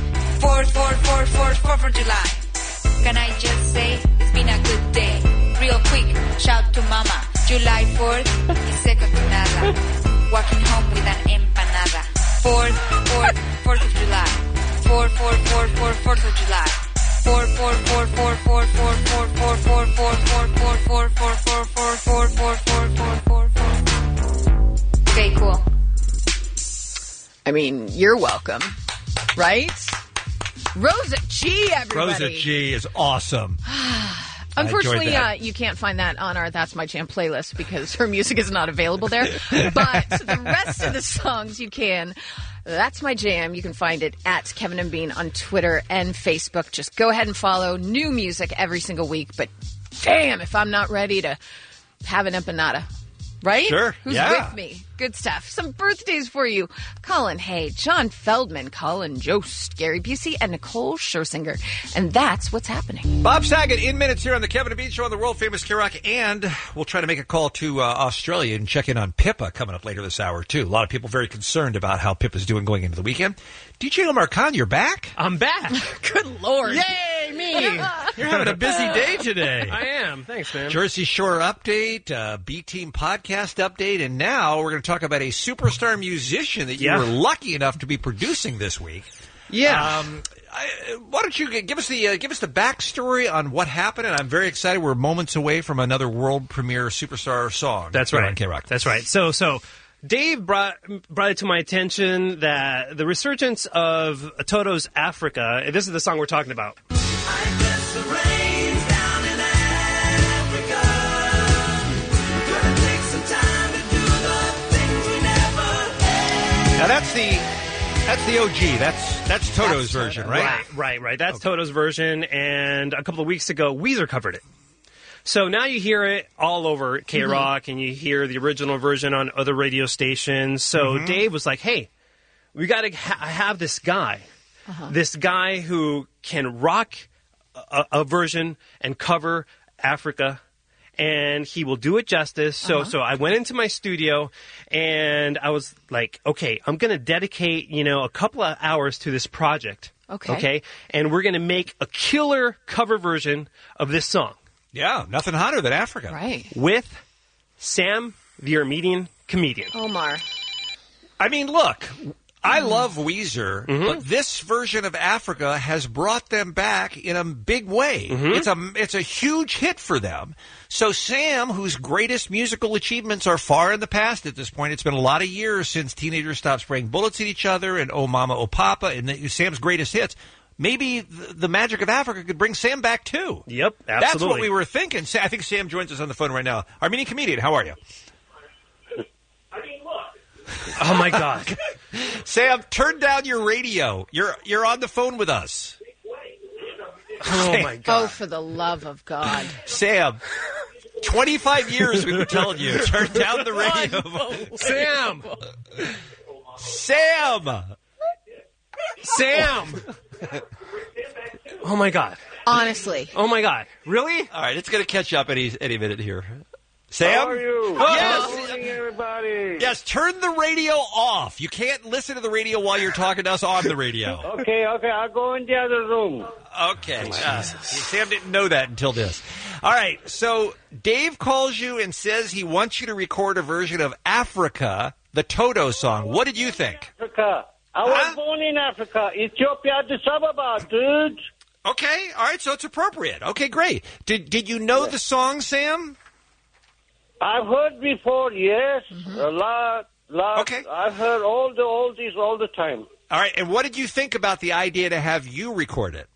4th of July. Can I just say it's been a good day? Real quick, shout to mama. July 4th is second to nada. Walking home with an empanada. 4th of July. 4th of July. 4. Okay, cool. I mean, you're welcome, right? Rosa G, everybody. Rosa G is awesome. Unfortunately, you can't find that on our That's My Jam playlist because her music is not available there. But the rest of the songs you can. That's My Jam. You can find it at Kevin and Bean on Twitter and Facebook. Just go ahead and follow new music every single week. But damn, if I'm not ready to have an empanada. right? Sure, Who's yeah. with me? Good stuff. Some birthdays for you. Colin Hay, John Feldman, Colin Jost, Gary Busey, and Nicole Scherzinger. And that's what's happening. Bob Saget in minutes here on the Kevin and Bean Show on the world-famous K-Rock, and we'll try to make a call to Australia and check in on Pippa coming up later this hour, too. A lot of people very concerned about how Pippa's doing going into the weekend. DJ Omar Khan, you're back? I'm back. Good Lord. Yay, me! You're having a busy day today. I am. Thanks, man. Jersey Shore update, B-Team podcast update, and now we're going to talk about a superstar musician that you were lucky enough to be producing this week. Yeah. Why don't you give us the backstory on what happened? And I'm very excited. We're moments away from another world premiere superstar song. That's here right. on K-Rock. That's right. So Dave brought it to my attention that the resurgence of Toto's Africa. This is the song we're talking about. Now that's the OG. That's Toto's version, right? Right. That's Toto's version, and a couple of weeks ago, Weezer covered it. So now you hear it all over K-Rock, and you hear the original version on other radio stations. So Dave was like, hey, we got to have this guy. This guy who can rock a version and cover Africa, and he will do it justice. So I went into my studio, and I was like, okay, I'm going to dedicate, a couple of hours to this project. Okay? And we're going to make a killer cover version of this song. Yeah, nothing hotter than Africa. Right. With Sam, the Armenian comedian. Omar. I mean, look, I love Weezer, but this version of Africa has brought them back in a big way. It's a huge hit for them. So Sam, whose greatest musical achievements are far in the past at this point, it's been a lot of years since teenagers stopped spraying bullets at each other and Oh Mama, Oh Papa, and Sam's greatest hits. Maybe the magic of Africa could bring Sam back, too. Yep, absolutely. That's what we were thinking. I think Sam joins us on the phone right now. Armenian comedian, how are you? Oh, my God. Sam, turn down your radio. You're on the phone with us. Oh, my God. Oh, for the love of God. Sam, 25 years we've been telling you, turn down the radio. Sam! Oh, my God. Honestly. Oh, my God. Really? All right, it's going to catch up any minute here. Sam? How are you? Yes. Good morning, everybody. Yes, turn the radio off. You can't listen to the radio while you're talking to us on the radio. Okay, I'll go in the other room. Okay. Sam didn't know that until this. All right, so Dave calls you and says he wants you to record a version of Africa, the Toto song. What did you think? Africa. I was born in Africa, Ethiopia, Addis Ababa, dude. Okay, all right, so it's appropriate. Okay, great. Did you know the song, Sam? I've heard before, yes. A lot. Okay. I've heard all the oldies all the time. All right, and what did you think about the idea to have you record it?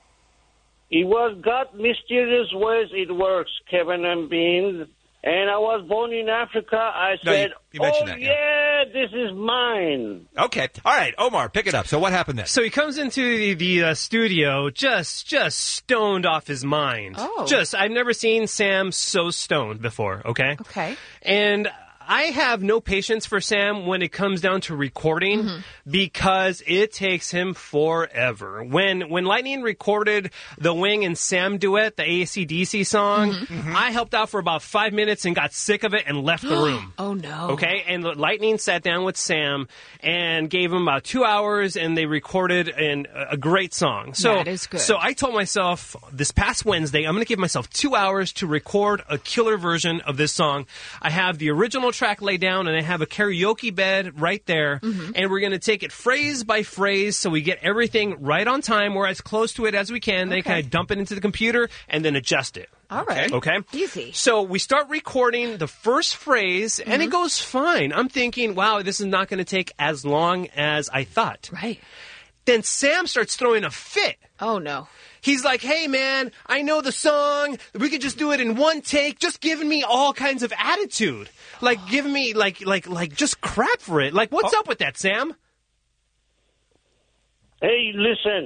It was God's mysterious ways it works, Kevin and Bean. And I was born in Africa. I said, you mentioned that, yeah, this is mine. Okay. All right, Omar, pick it up. So what happened then? So he comes into the studio just stoned off his mind. Oh. I've never seen Sam so stoned before, okay? Okay. And I have no patience for Sam when it comes down to recording because it takes him forever. When Lightning recorded the Wing and Sam duet, the AC/DC song, I helped out for about 5 minutes and got sick of it and left the room. Oh, no. Okay, and Lightning sat down with Sam and gave him about 2 hours, and they recorded a great song. So, that is good. So I told myself this past Wednesday, I'm going to give myself 2 hours to record a killer version of this song. I have the original track laid down, and I have a karaoke bed right there, and we're going to take it phrase by phrase so we get everything right on time. We're as close to it as we can. Then kind of dump it into the computer and then adjust it. All right. Okay? Easy. So we start recording the first phrase, and it goes fine. I'm thinking, wow, this is not going to take as long as I thought. Right. Then Sam starts throwing a fit. Oh, no. He's like, hey, man, I know the song. We could just do it in one take. Just giving me all kinds of attitude. Like, giving me, like just crap for it. Like, what's up with that, Sam? Hey, listen.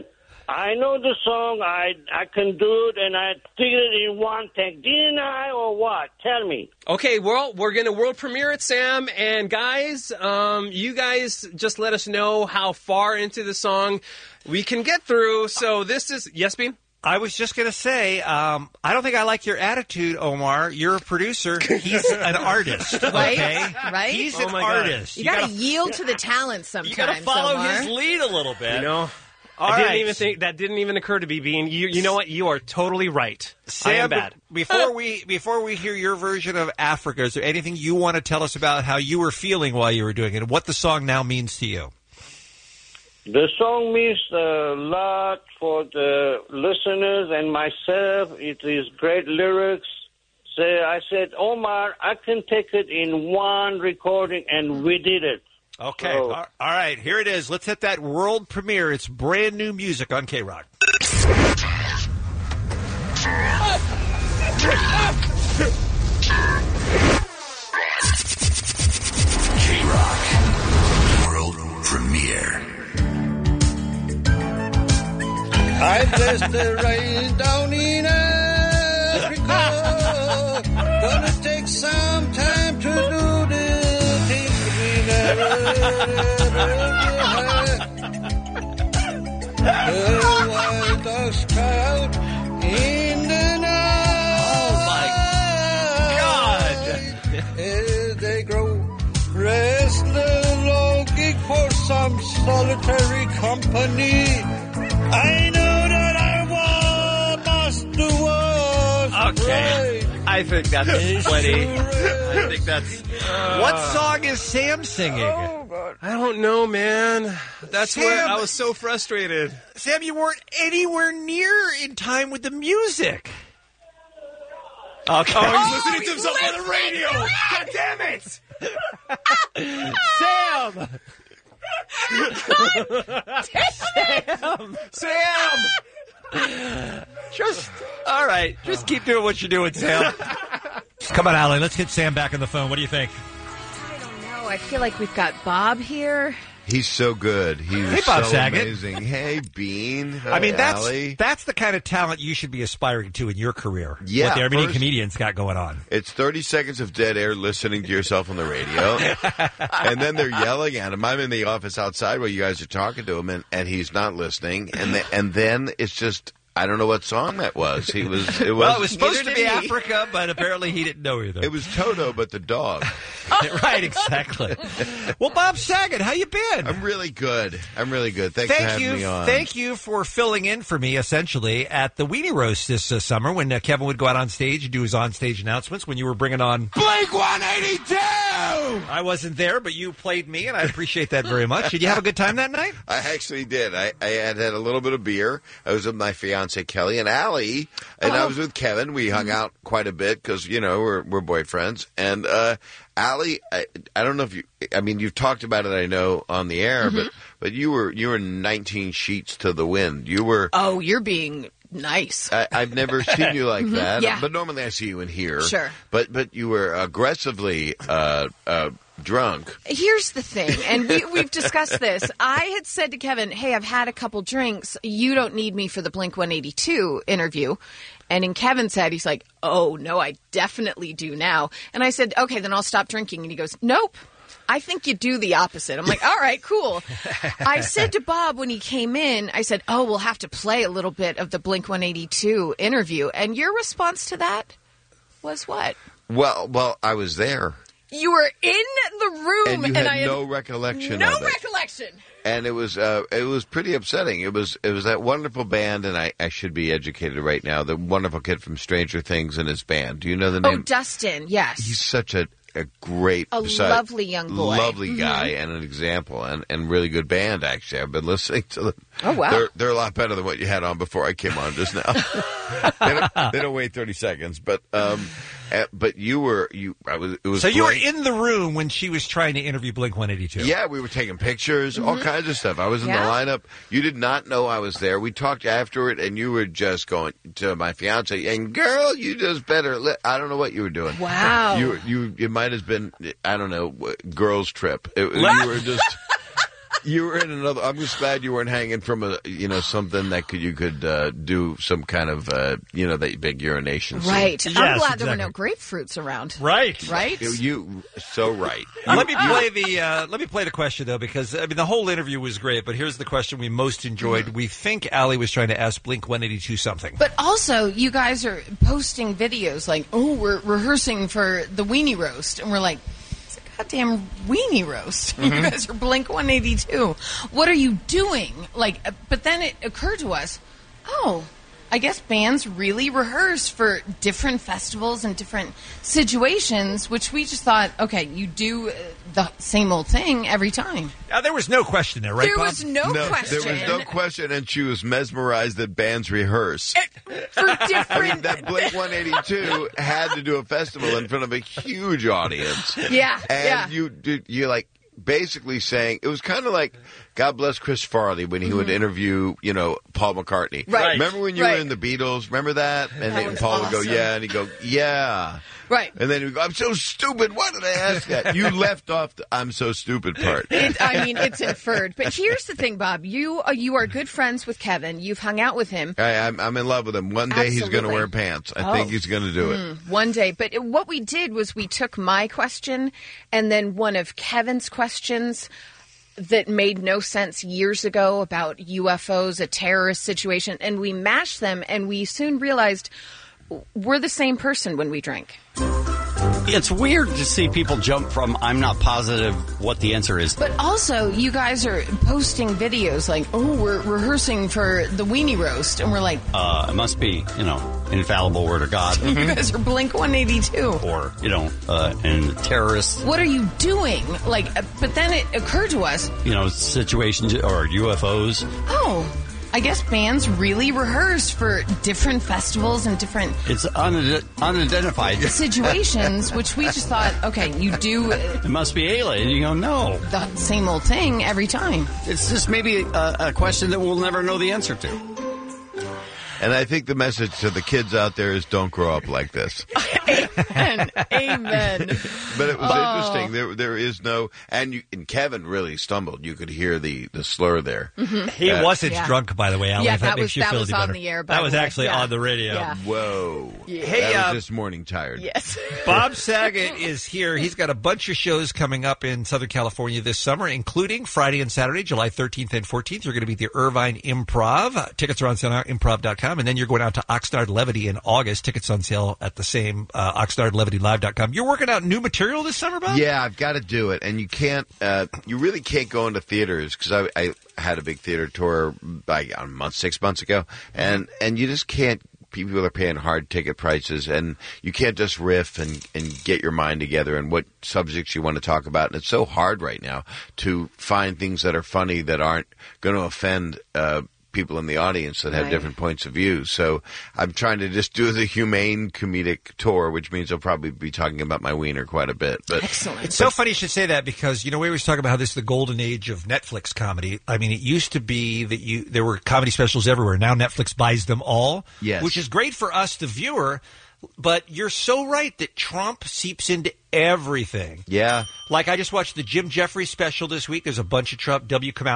I know the song. I can do it, and I did it in one take. Didn't I, or what? Tell me. Okay, well, we're going to world premiere it, Sam. And guys, you guys just let us know how far into the song we can get through. So this is... Yes, Bean? I was just going to say, I don't think I like your attitude, Omar. You're a producer. He's an artist, Right? okay? Right? He's Oh an my God. artist. You got to yield to the talent sometimes. You got to follow Omar. his lead a little bit. You know, All I didn't right. even think that didn't even occur to me, Bean. You know what? You are totally right. I Sam, am bad. Before we hear your version of Africa, is there anything you want to tell us about how you were feeling while you were doing it and what the song now means to you? The song means a lot for the listeners and myself. It is great lyrics. So I said, Omar, I can take it in one recording, and we did it. Okay. So- All right. Here it is. Let's hit that world premiere. It's brand new music on K-Rock. K-Rock World Premiere. I bless the rain down in Africa. Gonna take some time to do the things we never had. The wild dogs cry out in the night. Oh, my God. As they grow restless, longing for some solitary company. I know that I must do what's Okay. right. I think that's plenty. I think that's... What song is Sam singing? I don't know, man. That's Sam- where I was so frustrated. Sam, you weren't anywhere near in time with the music. Okay. Oh, he's listening to himself on the radio. God damn Sam! it! Sam! Just, all right. Just keep doing what you're doing, Sam. Come on, Allie. Let's get Sam back on the phone. What do you think? I don't know. I feel like we've got Bob here. He's so good. He's Hey, Bob so Saget. amazing. Hey, Bean. I mean, Hey, that's Allie. that's the kind of talent you should be aspiring to in your career. Yeah, what the Armenian first- comedians got going on. It's 30 seconds of dead air listening to yourself on the radio. And then they're yelling at him. I'm in the office outside while you guys are talking to him, and he's not listening. And then it's just, I don't know what song that was. It was Well, it was supposed to be Africa, but apparently he didn't know either. It was Toto, but the dog. Right, exactly. Well, Bob Saget, how you been? I'm really good. Thanks for having me on. Thank you for filling in for me, essentially, at the Weenie Roast this summer when Kevin would go out on stage and do his on-stage announcements when you were bringing on Blink-182! I wasn't there, but you played me, and I appreciate that very much. Did you have a good time that night? I actually did. I had a little bit of beer. I was with my fiance Kelly and Allie, and I was with Kevin. We hung out quite a bit because we're boyfriends. And Allie, I don't know if you've talked about it. I know on the air, but you were 19 sheets to the wind. You were. Oh, you're being nice. I've never seen you like that. Yeah. But normally I see you in here. Sure. But you were aggressively drunk. Here's the thing, and we've discussed this. I had said to Kevin, hey, I've had a couple drinks. You don't need me for the Blink-182 interview. And in Kevin's head, he's like, oh, no, I definitely do now. And I said, okay, then I'll stop drinking. And he goes, nope. I think you do the opposite. I'm like, all right, cool. I said to Bob when he came in, I said, oh, we'll have to play a little bit of the Blink-182 interview. And your response to that was what? Well, I was there. You were in the room, And you had I no recollection no of it. recollection. And it was pretty upsetting. It was that wonderful band, and I should be educated right now. The wonderful kid from Stranger Things and his band. Do you know the Oh, name? Dustin, yes. He's such a great, lovely young boy. lovely Mhm. guy, and an example, and really good band. Actually, I've been listening to them. Oh wow, they're a lot better than what you had on before I came on just now. they don't wait 30 seconds, but you were. It was. So you were great. in the room when she was trying to interview Blink-182. Yeah, we were taking pictures, all kinds of stuff. I was in the lineup. You did not know I was there. We talked afterward, and you were just going to my fiance, and girl, you just better. I don't know what you were doing. Wow. You might have been, I don't know, girls' trip. You were just. You were in another. I'm just glad you weren't hanging from something that you could do some kind of that big urination scene. Right. Yes, I'm glad there were exactly. no grapefruits around. Right. Right? You so right. Let me play the question though, because the whole interview was great, but here's the question we most enjoyed. We think Allie was trying to ask Blink 182 something. But also, you guys are posting videos like, "Oh, we're rehearsing for the weenie roast," and we're like, "It's a goddamn weenie roast." You guys are Blink 182. What are you doing? But then it occurred to us, oh, I guess bands really rehearse for different festivals and different situations, which we just thought, okay, you do the same old thing every time. Now, there was no question there, right, There Bob? was no question. There was no question, and she was mesmerized that bands rehearse. For different... that Blink 182 had to do a festival in front of a huge audience. Yeah, and you're basically saying, it was kind of like God bless Chris Farley when he would interview, Paul McCartney. Right. Remember when you were in the Beatles? Remember that? And Paul would go, yeah, and he'd go, yeah. Right. And then he'd go, I'm so stupid. Why did I ask that? You left off the I'm so stupid part. It's inferred. But here's the thing, Bob. You are good friends with Kevin. You've hung out with him. I'm in love with him. One day he's going to Absolutely. wear pants. I think he's going to do it. One day. But what we did was we took my question and then one of Kevin's questions that made no sense years ago about UFOs, a terrorist situation, and we mashed them, and we soon realized we're the same person when we drink. It's weird to see people jump from I'm not positive what the answer is. But also, you guys are posting videos like, oh, we're rehearsing for the weenie roast, and we're like, it must be, infallible word of God. you guys are Blink 182. Or, and terrorists. What are you doing? But then it occurred to us, Situations or UFOs. oh, I guess bands really rehearse for different festivals and different It's unidentified situations, which we just thought, okay, you do It must be alien. You go, no. the same old thing every time. It's just maybe a question that we'll never know the answer to. And I think the message to the kids out there is don't grow up like this. Amen. Amen. But it was interesting. There is no, and Kevin really stumbled. You could hear the slur there. He wasn't drunk, by the way, Alan. Yeah, if that that makes was- you that feel was any on better. the air, by That the was way. actually Yeah. on the radio. Yeah. Whoa. Hey, that was just morning tired. Yes. Bob Saget is here. He's got a bunch of shows coming up in Southern California this summer, including Friday and Saturday, July 13th and 14th. You're going to be at the Irvine Improv. Tickets are on sale at improv.com. And then you're going out to Oxnard Levity in August. Tickets on sale at the same OxnardLevityLive.com. You're working out new material this summer, Bob? Yeah, I've got to do it. And you can't, you really can't go into theaters because I had a big theater tour 6 months ago. And you just can't. People are paying hard ticket prices, and you can't just riff and get your mind together and what subjects you want to talk about. And it's so hard right now to find things that are funny that aren't going to offend people in the audience that have Right. different points of view. So I'm trying to just do the humane comedic tour, which means I'll probably be talking about my wiener quite a bit. But Excellent. It's so funny you should say that because, we always talk about how this is the golden age of Netflix comedy. I mean, it used to be that there were comedy specials everywhere. Now Netflix buys them all, Yes. which is great for us, the viewer. But you're so right that Trump seeps into everything. Yeah. Like I just watched the Jim Jeffries special this week. There's a bunch of Trump.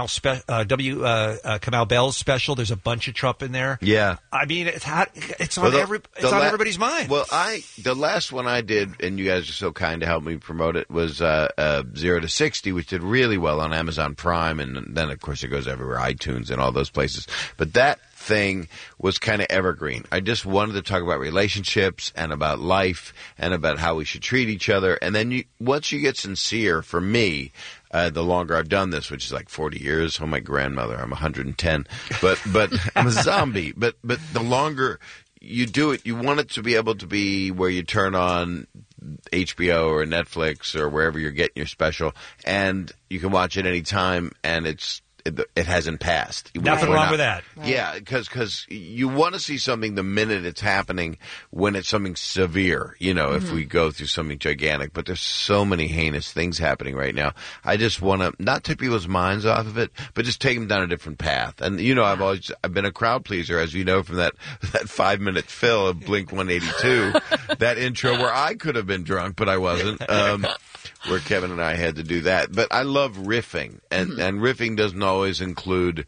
Kamau Bell's special. There's a bunch of Trump in there. Yeah. I mean, it's on everybody's mind. Well, the last one I did, and you guys are so kind to help me promote it, was 0 to 60, which did really well on Amazon Prime, and then of course it goes everywhere, iTunes and all those places. But that thing was kind of evergreen. I just wanted to talk about relationships and about life and about how we should treat each other. And then once you get sincere, for me, the longer I've done this, which is like 40 years. Oh, my grandmother, I'm 110, but I'm a zombie. But the longer you do it, you want it to be able to be where you turn on HBO or Netflix or wherever you're getting your special, and you can watch it any time, and it hasn't passed. Nothing wrong with that. Yeah, because you want to see something the minute it's happening when it's something severe, if we go through something gigantic. But there's so many heinous things happening right now. I just want to not take people's minds off of it, but just take them down a different path. And, I've been a crowd pleaser, as you know, from that 5-minute fill of Blink 182, that intro where I could have been drunk, but I wasn't. where Kevin and I had to do that. But I love riffing, and riffing doesn't always include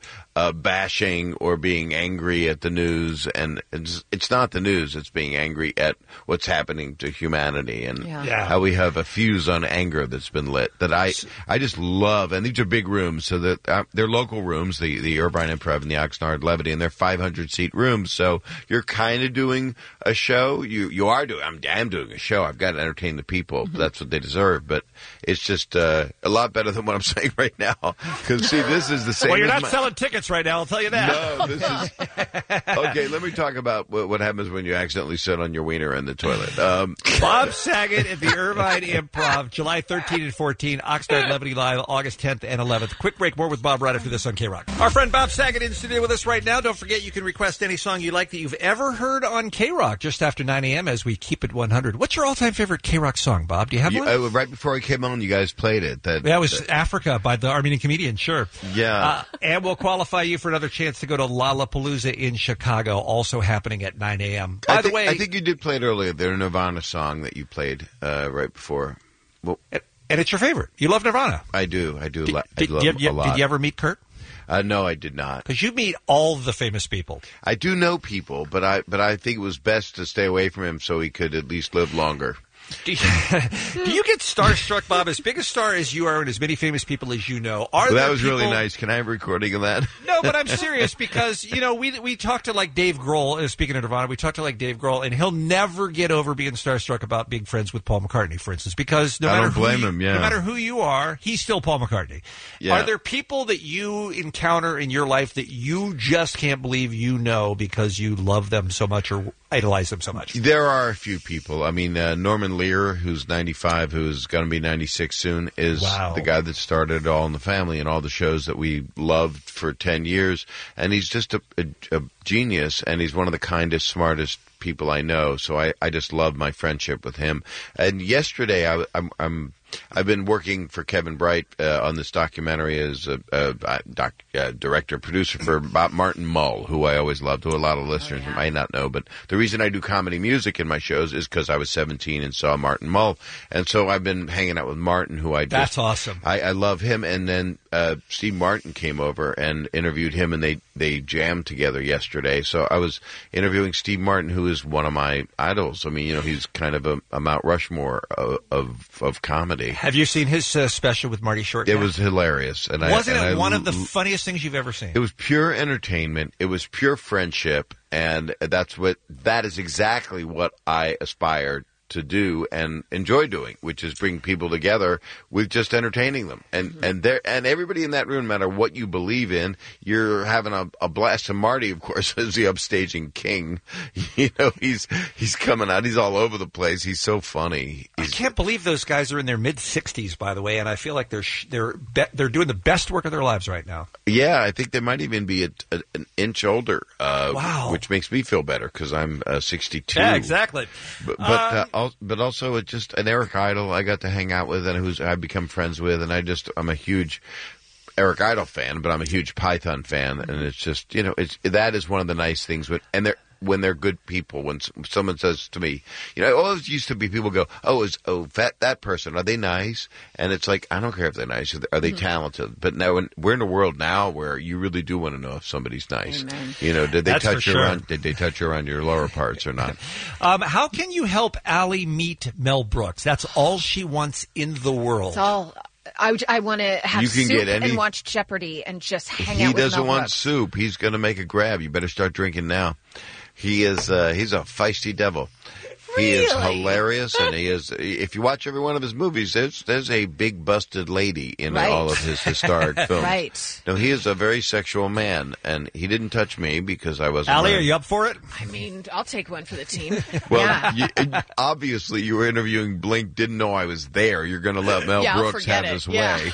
bashing or being angry at the news. And it's not the news; it's being angry at what's happening to humanity and how we have a fuse on anger that's been lit. That I just love. And these are big rooms, so that they're local rooms, the Irvine Improv and the Oxnard Levity, and they're 500-seat rooms. So you're kind of doing a show. You are doing. I'm doing a show. I've got to entertain the people. That's what they deserve. But it's just a lot better than what I'm saying right now. Because see, this is the same. Well, you're as not selling tickets right now. I'll tell you that. No, this is okay. Let me talk about what happens when you accidentally sit on your wiener in the toilet. Bob Saget at the Irvine Improv, July 13 and 14, Oxnard Levity Live, August 10th and 11th. Quick break. More with Bob right after this on K-Rock. Our friend Bob Saget in studio with us right now. Don't forget, you can request any song you like that you've ever heard on K-Rock just after 9 a.m. as we keep it 100. What's your all-time favorite K-Rock song, Bob? Do you have one? Right before I came on, you guys played it. That was Africa by the Armenian Comedian, sure. Yeah. And we'll qualify you for another chance to go to Lollapalooza in Chicago, also happening at 9 a.m. By the way... I think you did play it earlier, the Nirvana song that you played right before. Well, and it's your favorite. You love Nirvana. I do. I do. Did you ever meet Kurt? No, I did not. Because you meet all the famous people. I do know people, but I think it was best to stay away from him so he could at least live longer. Do you get starstruck, Bob? As big a star as you are and as many famous people as you know, that was really nice. Can I have a recording of that? No, but I'm serious because, we talked to like Dave Grohl, speaking of Nirvana, we talked to like Dave Grohl, and he'll never get over being starstruck about being friends with Paul McCartney, for instance, because no matter who you are, he's still Paul McCartney. Yeah. Are there people that you encounter in your life that you just can't believe you know because you love them so much or idolize them so much? There are a few people. I mean, Norman Lear, who's 95, who's going to be 96 soon, is the guy that started it all in the family and all the shows that we loved for 10 years. And he's just a genius, and he's one of the kindest, smartest people I know. So I just love my friendship with him. And yesterday, I've been working for Kevin Bright on this documentary as a director, producer for Martin Mull, who I always loved, who a lot of listeners might not know. But the reason I do comedy music in my shows is because I was 17 and saw Martin Mull. And so I've been hanging out with Martin, who That's awesome. I love him. And then Steve Martin came over and interviewed him, and they jammed together yesterday. So I was interviewing Steve Martin, who is one of my idols. I mean, he's kind of a Mount Rushmore of comedy. Have you seen his special with Marty Short? It was hilarious. And Wasn't it one of the funniest things you've ever seen? It was pure entertainment. It was pure friendship. And that is exactly what I aspired to do and enjoy doing, which is bring people together with just entertaining them. And everybody in that room, no matter what you believe in, you're having a blast. And Marty, of course, is the upstaging king. He's coming out. He's all over the place. He's so funny. I can't believe those guys are in their mid-60s, by the way, and I feel like they're doing the best work of their lives right now. Yeah, I think they might even be an inch older. Wow. Which makes me feel better because I'm 62. Yeah, exactly. But also it's just an Eric Idle I got to hang out with and who's I've become friends with, and I'm a huge Eric Idle fan, but I'm a huge Python fan, and it's just that is one of the nice things when they're good people. When someone says to me, always used to be people go, that person, are they nice? And it's like, I don't care if they're nice. Are they talented? But now we're in a world now where you really do want to know if somebody's nice. Amen. Did they touch you around? Did they touch you around your lower parts or not? How can you help Allie meet Mel Brooks? That's all she wants in the world. That's all. I want to have soup and watch Jeopardy and just hang out with Mel Brooks. He doesn't want soup. He's going to make a grab. You better start drinking now. He's a feisty devil. Really? He is hilarious, and he is. If you watch every one of his movies, there's a big busted lady in all of his historic films. Right. No, he is a very sexual man, and he didn't touch me because I wasn't. Allie, are you up for it? I mean, I'll take one for the team. Well, obviously, you were interviewing Blink, didn't know I was there. You're going to let Mel Brooks have his way.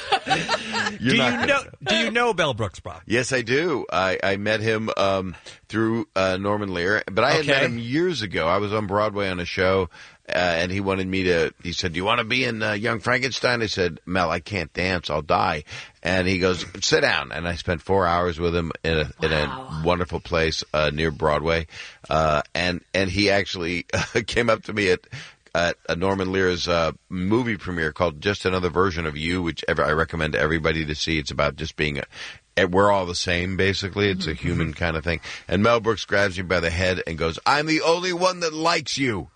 Do you know Mel Brooks, Bob? Yes, I do. I met him through Norman Lear, but I had met him years ago. I was on Broadway on a show, and he wanted me to. He said, "Do you want to be in Young Frankenstein?" I said, "Mel, I can't dance. I'll die." And he goes, "Sit down." And I spent 4 hours with him in a wonderful place near Broadway, and he actually came up to me at at Norman Lear's movie premiere called Just Another Version of You, which I recommend to everybody to see. It's about just being we're all the same, basically. It's a human kind of thing. And Mel Brooks grabs me by the head and goes, "I'm the only one that likes you."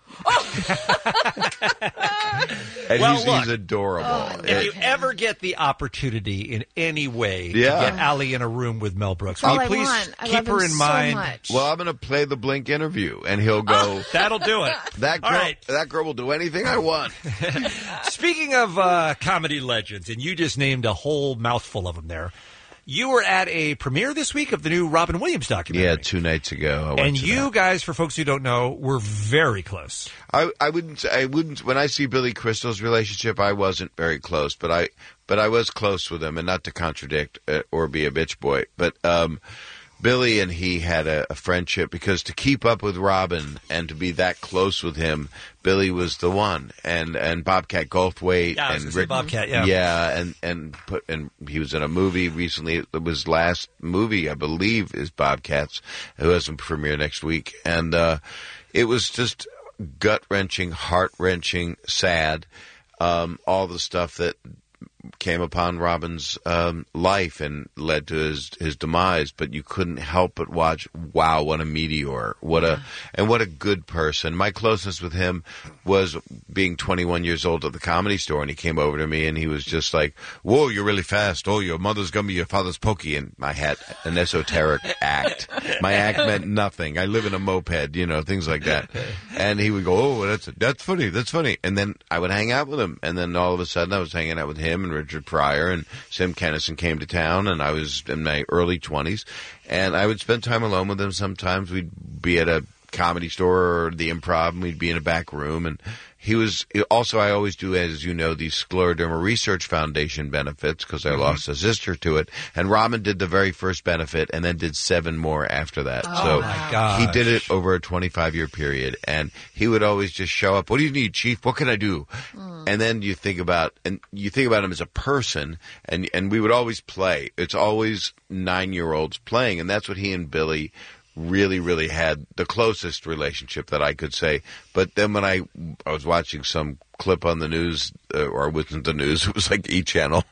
And he's adorable. If you ever get the opportunity in any way to Yeah. get Allie in a room with Mel Brooks, All will I you please want. I keep love her him in so mind? much. Well, I'm going to play the Blink interview, and he'll go, That'll do it. That girl, All right. that girl will do anything I want. Speaking of comedy legends, and you just named a whole mouthful of them there, you were at a premiere this week of the new Robin Williams documentary. Yeah, 2 nights ago. I went And to you that. guys, for folks who don't know, were very close. I wouldn't. When I see Billy Crystal's relationship, I wasn't very close, but I was close with him, and not to contradict or be a bitch boy, but Billy and he had a friendship, because to keep up with Robin and to be that close with him, Billy was the one, and Bobcat Goldthwait Yeah, I was and gonna say Bobcat, yeah. and he was in a movie recently. It was his last movie, I believe, is Bobcats, who has a premiere next week, and it was just gut-wrenching, heart-wrenching, sad, all the stuff that came upon Robin's life and led to his demise, but you couldn't help but watch, wow, what a meteor, what a good person. My closeness with him was being 21 years old at the Comedy Store, and he came over to me and he was just like, "Whoa, you're really fast. Oh, your mother's gonna be your father's pokey." And I had an esoteric act. My act meant nothing. I live in a moped, things like that. And he would go, "Oh, that's funny, that's funny." And then I would hang out with him, and then all of a sudden I was hanging out with him and Richard Pryor, and Sim Kennison came to town, and I was in my early 20s, and I would spend time alone with him. Sometimes we'd be at a Comedy Store or the Improv, and we'd be in a back room, and he was also, I always do, as you know, these Scleroderma Research Foundation benefits, because I lost a sister to it, and Robin did the very first benefit and then did 7 more after that. Oh, my gosh. He did it over a 25-year period, and he would always just show up. "What do you need, Chief? What can I do?" And then you think about him as a person, and we would always play. It's always 9-year-olds playing, and that's what he and Billy really, really had the closest relationship that I could say. But then when I was watching some clip on the news, or it wasn't the news, it was like E! Channel,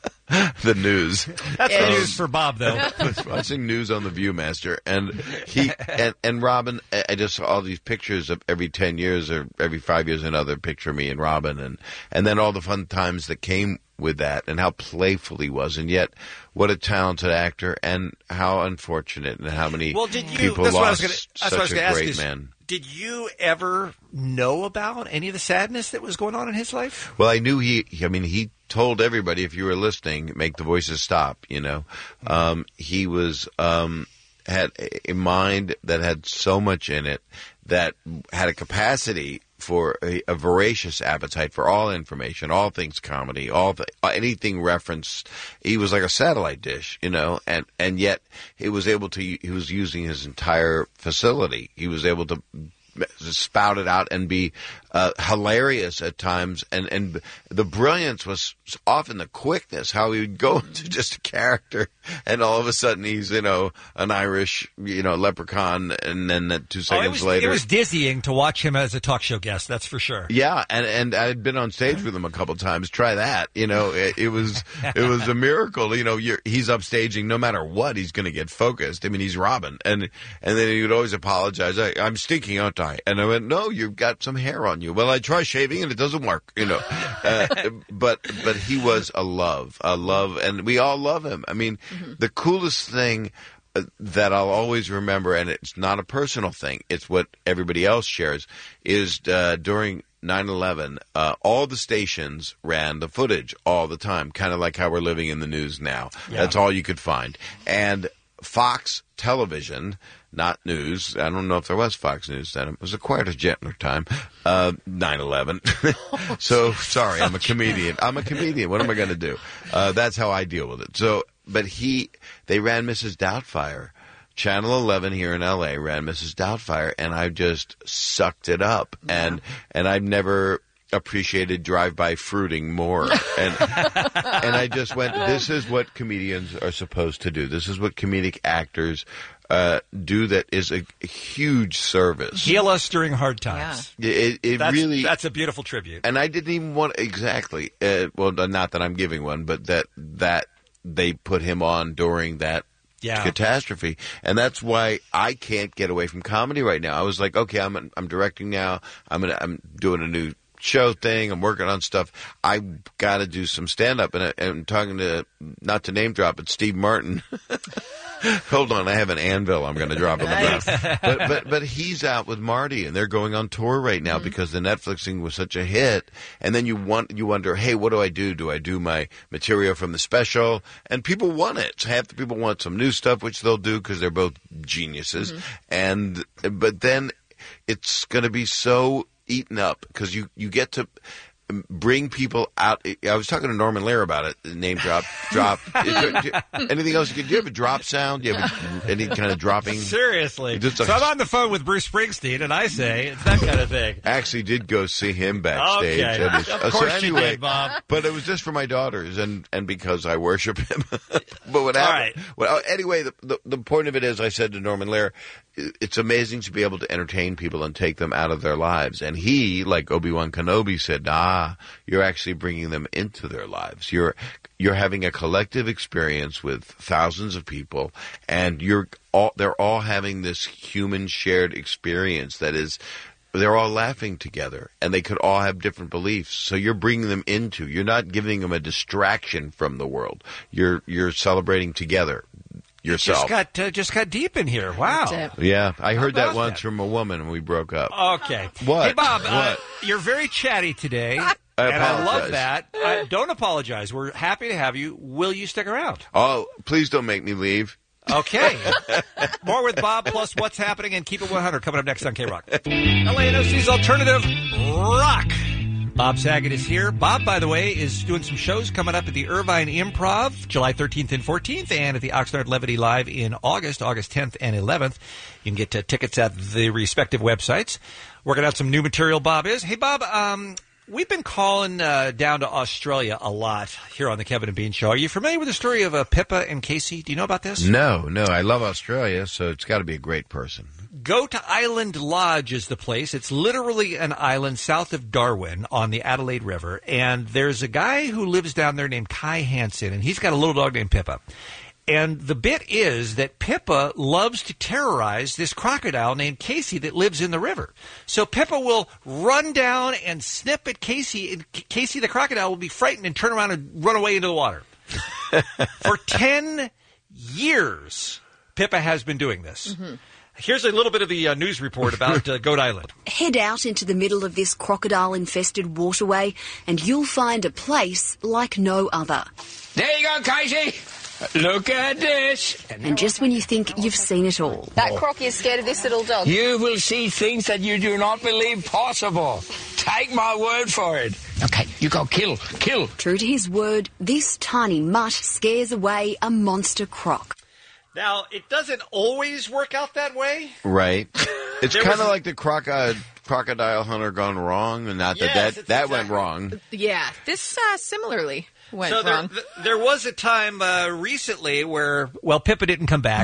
the news. That's the news for Bob, though. I was watching news on the Viewmaster, and he and Robin. I just saw all these pictures of every 10 years or every 5 years another picture of me and Robin, and then all the fun times that came with that, and how playful he was, and yet what a talented actor, and how unfortunate, and how many people lost such a great man. Did you ever know about any of the sadness that was going on in his life? Well, I knew he told everybody, if you were listening, make the voices stop, He was, had a mind that had so much in it, that had a capacity for a voracious appetite for all information, all things comedy, anything referenced. He was like a satellite dish, and yet he was using his entire facility. He was able to spout it out and be hilarious at times, and the brilliance was often the quickness, how he would go into just a character, and all of a sudden he's an Irish leprechaun, and then 2 seconds later it was dizzying to watch him as a talk show guest, that's for sure. Yeah, and I had been on stage with him a couple times. Try that, it was a miracle. He's upstaging no matter what, he's going to get focused. I mean, he's Robin, and then he would always apologize. I'm stinking, aren't I? And I went, "No, you've got some hair on you." "Well, I try shaving and it doesn't work, But he was a love, and we all love him. I mean, the coolest thing that I'll always remember, and it's not a personal thing, it's what everybody else shares, is during 9/11, all the stations ran the footage all the time, kind of like how we're living in the news now. Yeah. That's all you could find. And Fox Television, not news. I don't know if there was Fox News then. It was quite a gentler time. 9/11. So, sorry, I'm a comedian. What am I going to do? That's how I deal with it. So, but they ran Mrs. Doubtfire. Channel 11 here in L.A. ran Mrs. Doubtfire, and I just sucked it up. Yeah. And I've never appreciated drive-by fruiting more. And I just went, this is what comedians are supposed to do. This is what comedic actors do that is a huge service. Heal us during hard times. That's a beautiful tribute. And I didn't even want exactly. Well, not that I'm giving one, but that they put him on during that catastrophe, and that's why I can't get away from comedy right now. I was like, okay, I'm directing now. I'm doing a new show thing. I'm working on stuff. I got to do some stand up, and I'm talking to, not to name drop, but Steve Martin. Hold on, I have an anvil I'm going to drop on the ground. But he's out with Marty, and they're going on tour right now because the Netflix thing was such a hit. And then you wonder, hey, what do I do? Do I do my material from the special? And people want it. So half the people want some new stuff, which they'll do because they're both geniuses. But then it's going to be so eaten up because you get to bring people out. I was talking to Norman Lear about it. Name drop. Anything else? Do you have a drop sound? Do you have any kind of dropping? Seriously. So I'm on the phone with Bruce Springsteen, and I say it's that kind of thing. Actually, did go see him backstage. Okay. Of course you did, Bob. But it was just for my daughters and because I worship him. But what happened? Right. Well, anyway, the point of it is, I said to Norman Lear, it's amazing to be able to entertain people and take them out of their lives. And he, like Obi-Wan Kenobi, said, you're actually bringing them into their lives. You're having a collective experience with thousands of people, and they're all having this human shared experience that is, they're all laughing together, and they could all have different beliefs. So you're bringing them into. You're not giving them a distraction from the world. You're celebrating together. Yourself. Just got deep in here. Wow. Yeah, I heard that once from a woman when we broke up. Okay. What? Hey, Bob, What? You're very chatty today. I love that. Don't apologize. We're happy to have you. Will you stick around? Oh, please don't make me leave. Okay. More with Bob, plus what's happening, and Keep It 100 coming up next on K-Rock. LANOC's Alternative Rock. Bob Saget is here. Bob, by the way, is doing some shows coming up at the Irvine Improv, July 13th and 14th, and at the Oxnard Levity Live in August 10th and 11th. You can get tickets at the respective websites. Working out some new material, Bob is. Hey, Bob, we've been calling down to Australia a lot here on the Kevin and Bean Show. Are you familiar with the story of Pippa and Casey? Do you know about this? No. I love Australia, so it's got to be a great person. Goat Island Lodge is the place. It's literally an island south of Darwin on the Adelaide River. And there's a guy who lives down there named Kai Hansen, and he's got a little dog named Pippa. And the bit is that Pippa loves to terrorize this crocodile named Casey that lives in the river. So Pippa will run down and snip at Casey, and Casey the crocodile will be frightened and turn around and run away into the water. For 10 years, Pippa has been doing this. Here's a little bit of the news report about Goat Island. Head out into the middle of this crocodile-infested waterway and you'll find a place like no other. There you go, Casey. Look at this. And just when you think you've seen it all. That croc is scared of this little dog. You will see things that you do not believe possible. Take my word for it. Okay, you go kill. True to his word, this tiny mutt scares away a monster croc. Now, it doesn't always work out that way. Right. It's kind of like the crocodile hunter gone wrong, and not that went wrong. Yeah, this similarly went wrong. There was a time recently where, Pippa didn't come back.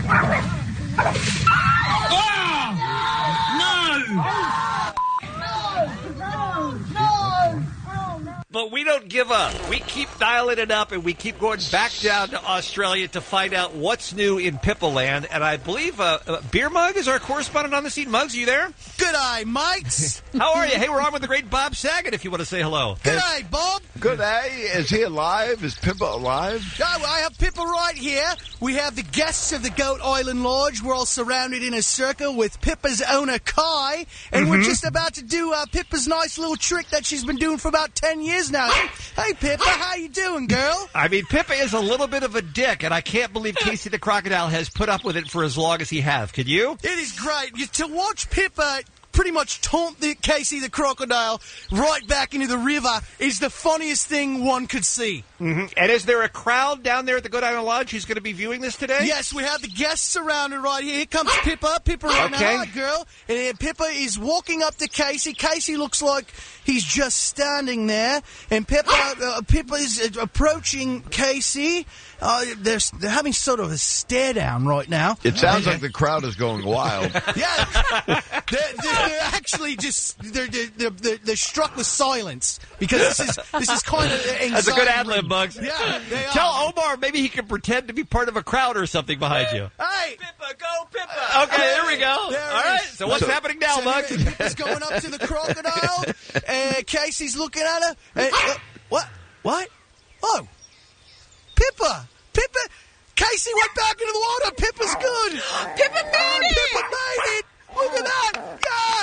But we don't give up. We keep dialing it up, and we keep going back down to Australia to find out what's new in Pippa Land. And I believe Beer Mug is our correspondent on the scene. Muggs, are you there? G'day, mates. How are you? Hey, we're on with the great Bob Saget, if you want to say hello. G'day, Bob. G'day. Is he alive? Is Pippa alive? No, I have Pippa right here. We have the guests of the Goat Island Lodge. We're all surrounded in a circle with Pippa's owner, Kai. And we're just about to do Pippa's nice little trick that she's been doing for about 10 years now. Hey, Pippa, how you doing, girl? I mean, Pippa is a little bit of a dick, and I can't believe Casey the crocodile has put up with it for as long as he has. Can you? It is great. To watch Pippa pretty much taunt Casey the crocodile right back into the river is the funniest thing one could see. Mm-hmm. And is there a crowd down there at the Good Island Lodge who's going to be viewing this today? Yes, we have the guests surrounded right here. Here comes Pippa. Pippa right now, girl. And Pippa is walking up to Casey. Casey looks like he's just standing there. And Pippa is approaching Casey. They're having sort of a stare down right now. It sounds like the crowd is going wild. Yeah, they're actually just they're struck with silence because this is kind of anxiety. That's a good ad-lib, Bugs. Yeah, they are. Tell Omar maybe he can pretend to be part of a crowd or something behind you. Hey, Pippa, go Pippa! Okay, there we go. All right, so what's happening now, Bugs? Pippa's going up to the crocodile. Casey's looking at her. What? Oh, Pippa. Casey went back into the water. Pippa's good. Pippa made it. Pippa made it. Look at that.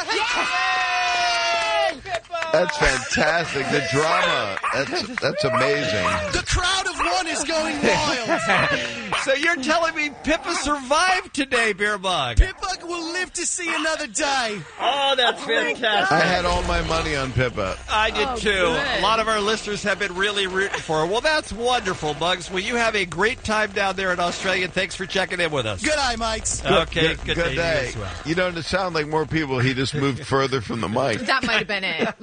Yay! That's fantastic. The drama. That's amazing. The crowd of one is going wild. So you're telling me Pippa survived today, Bear Bug? Pippa will live to see another day. Oh, that's fantastic. I had all my money on Pippa. I did too. Good. A lot of our listeners have been really rooting for her. Well, that's wonderful, Bugs. Well, you have a great time down there in Australia. Thanks for checking in with us. Good day, mates. Okay, good day. day. As well. You know, to sound like more people, he just moved further from the mic. That might have been it.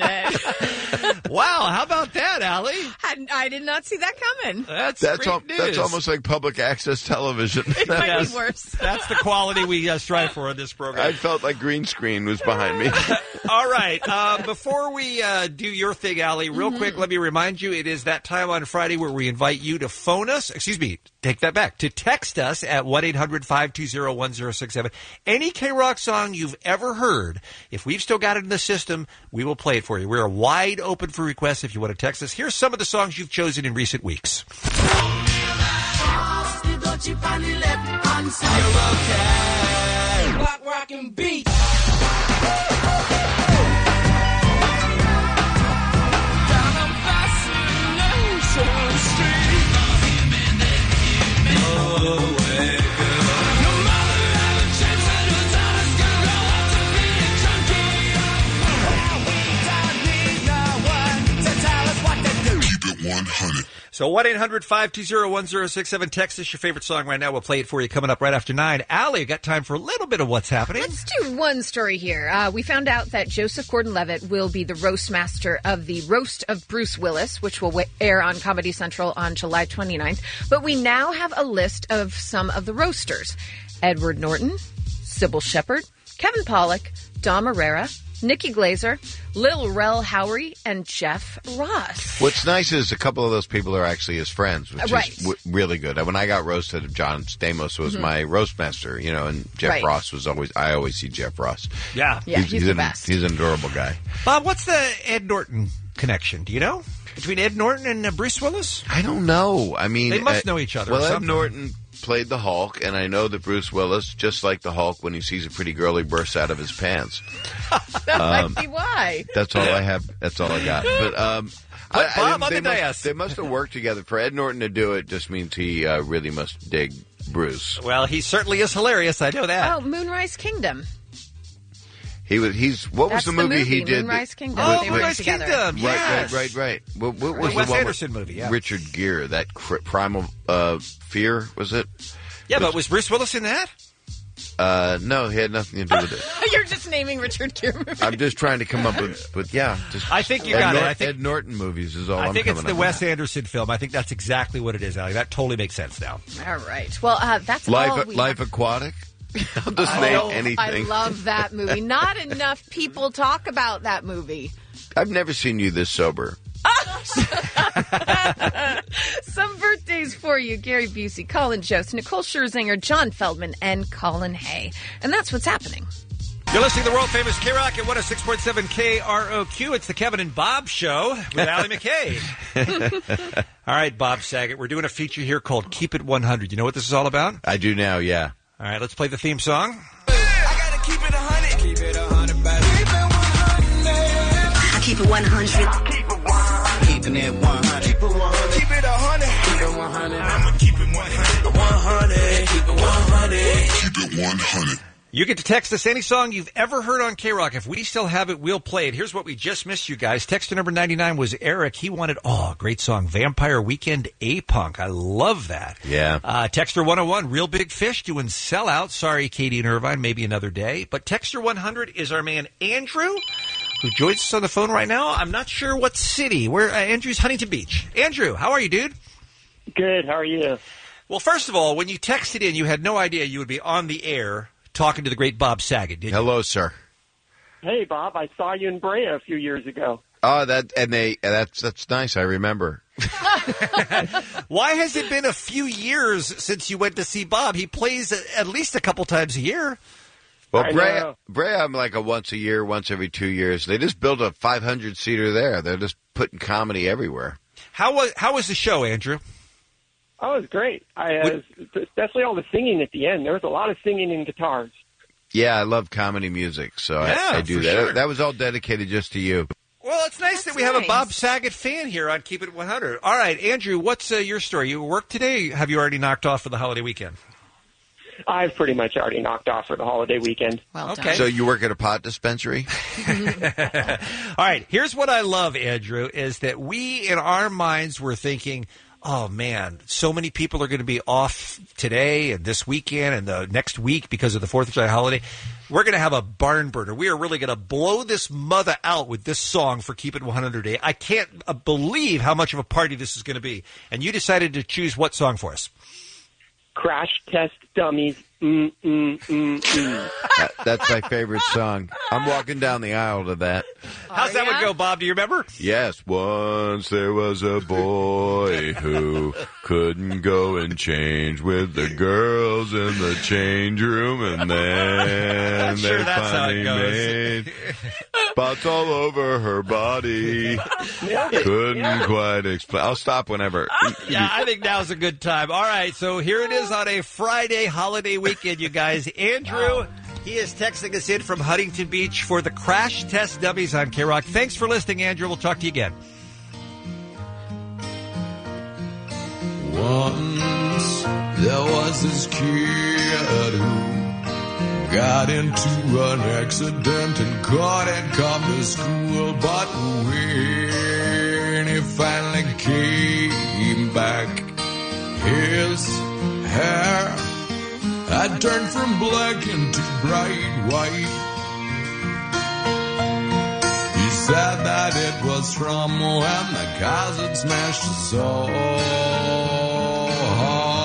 Wow, how about that, Allie? I did not see that coming. That's great news. That's almost like public access television. It might be worse. That's the quality we strive for in this program. I felt like green screen was behind me. All right. Before we do your thing, Allie, real quick, let me remind you, it is that time on Friday where we invite you to phone us. Excuse me, take that back. To text us at 1-800-520-1067. Any K-Rock song you've ever heard, if we've still got it in the system, we will play it for you. We're wide open for requests if you want to text us. Here's some of the songs you've chosen in recent weeks. Rockin' beat. So 1-800-520-1067. Text us your favorite song right now. We'll play it for you coming up right after 9. Allie, got time for a little bit of what's happening. Let's do one story here. We found out that Joseph Gordon-Levitt will be the roast master of the Roast of Bruce Willis, which will air on Comedy Central on July 29th. But we now have a list of some of the roasters. Edward Norton, Sybil Shepherd, Kevin Pollak, Dom Herrera, Nikki Glazer, Lil Rel Howery, and Jeff Ross. What's nice is a couple of those people are actually his friends, which is really good. When I got roasted, John Stamos was my roast master, and Jeff Ross was I always see Jeff Ross. Yeah, he's the best. He's an adorable guy. Bob, what's the Ed Norton connection? Do you know? Between Ed Norton and Bruce Willis? I don't know. I mean, they must know each other. Well, or Ed Norton played the Hulk, and I know that Bruce Willis, just like the Hulk, when he sees a pretty girl, he bursts out of his pants. That might be why. That's all I have. That's all I got. But Bob on the dais. They must have worked together. For Ed Norton to do it just means he really must dig Bruce. Well, he certainly is hilarious. I know that. Oh, Moonrise Kingdom. What was the movie he did? Moonrise Kingdom. Oh, Moonrise Kingdom. Yes. Right. What was the Wes one Anderson movie? Yeah. Richard Gere, that Primal Fear, was it? Yeah, but was Bruce Willis in that? No, he had nothing to do with it. You're just naming Richard Gere movies. I'm just trying to come up with, I think you got it. I think Ed Norton movies is all I'm think coming it's the up Wes with. Anderson film. I think that's exactly what it is, Allie. That totally makes sense now. All right. Well, that's all we Life Aquatic. I'll just name anything. I love that movie. Not enough people talk about that movie. I've never seen you this sober. Some birthdays for you: Gary Busey, Colin Jost, Nicole Scherzinger, John Feldman, and Colin Hay. And that's what's happening. You're listening to the world-famous K-Rock at 106.7 KROQ. It's the Kevin and Bob Show with Allie McKay. All right, Bob Saget, we're doing a feature here called Keep It 100. You know what this is all about? I do now, yeah. All right, let's play the theme song. I gotta keep it 100. Keep it 100, baby. Keep it 100. I keep it 100. Keeping it 100. Keep it 100. Keep it 100. Keep it 100. I'ma keep it 100. 100. Keep it 100. Keep it 100. You get to text us any song you've ever heard on K-Rock. If we still have it, we'll play it. Here's what we just missed, you guys. Texter number 99 was Eric. He wanted, great song, Vampire Weekend A-Punk. I love that. Yeah. Texter 101, Real Big Fish doing Sellout. Sorry, Katie and Irvine, maybe another day. But Texter 100 is our man Andrew, who joins us on the phone right now. I'm not sure what city. Andrew's Huntington Beach. Andrew, how are you, dude? Good. How are you? Well, first of all, when you texted in, you had no idea you would be on the air talking to the great Bob Saget, didn't you? Hello, sir. Hey, Bob. I saw you in Brea a few years ago. Oh, that's nice. I remember. Why has it been a few years since you went to see Bob? He plays at least a couple times a year. Well, Brea, I'm like a once a year, once every 2 years. They just built a 500-seater there. They're just putting comedy everywhere. How was the show, Andrew? Oh, it was great. Especially all the singing at the end. There was a lot of singing and guitars. Yeah, I love comedy music, so I do that. Sure. That was all dedicated just to you. Well, it's nice that we have a Bob Saget fan here on Keep It 100. All right, Andrew, what's your story? You work today? Have you already knocked off for the holiday weekend? I've pretty much already knocked off for the holiday weekend. Okay. So you work at a pot dispensary? All right, here's what I love, Andrew, is that we, in our minds, were thinking, oh, man, so many people are going to be off today and this weekend and the next week because of the 4th of July holiday. We're going to have a barn burner. We are really going to blow this mother out with this song for Keep It 100 Day. I can't believe how much of a party this is going to be. And you decided to choose what song for us? Crash Test Dummies. That's my favorite song. I'm walking down the aisle to that. How's that one go, Bob? Do you remember? Yes. Once there was a boy who couldn't go and change with the girls in the change room, and then Sure, they that's how finally it goes. made spots all over her body. Couldn't quite explain. I'll stop whenever. Yeah, I think now's a good time. All right, so here it is on a Friday holiday weekend, you guys. Andrew, he is texting us in from Huntington Beach for the Crash Test Dummies on K-Rock. Thanks for listening, Andrew. We'll talk to you again. Once there was this kid who got into an accident and couldn't come to school, but when he finally came back, his hair had turned from black into bright white. He said that it was from when the cars had smashed so hard.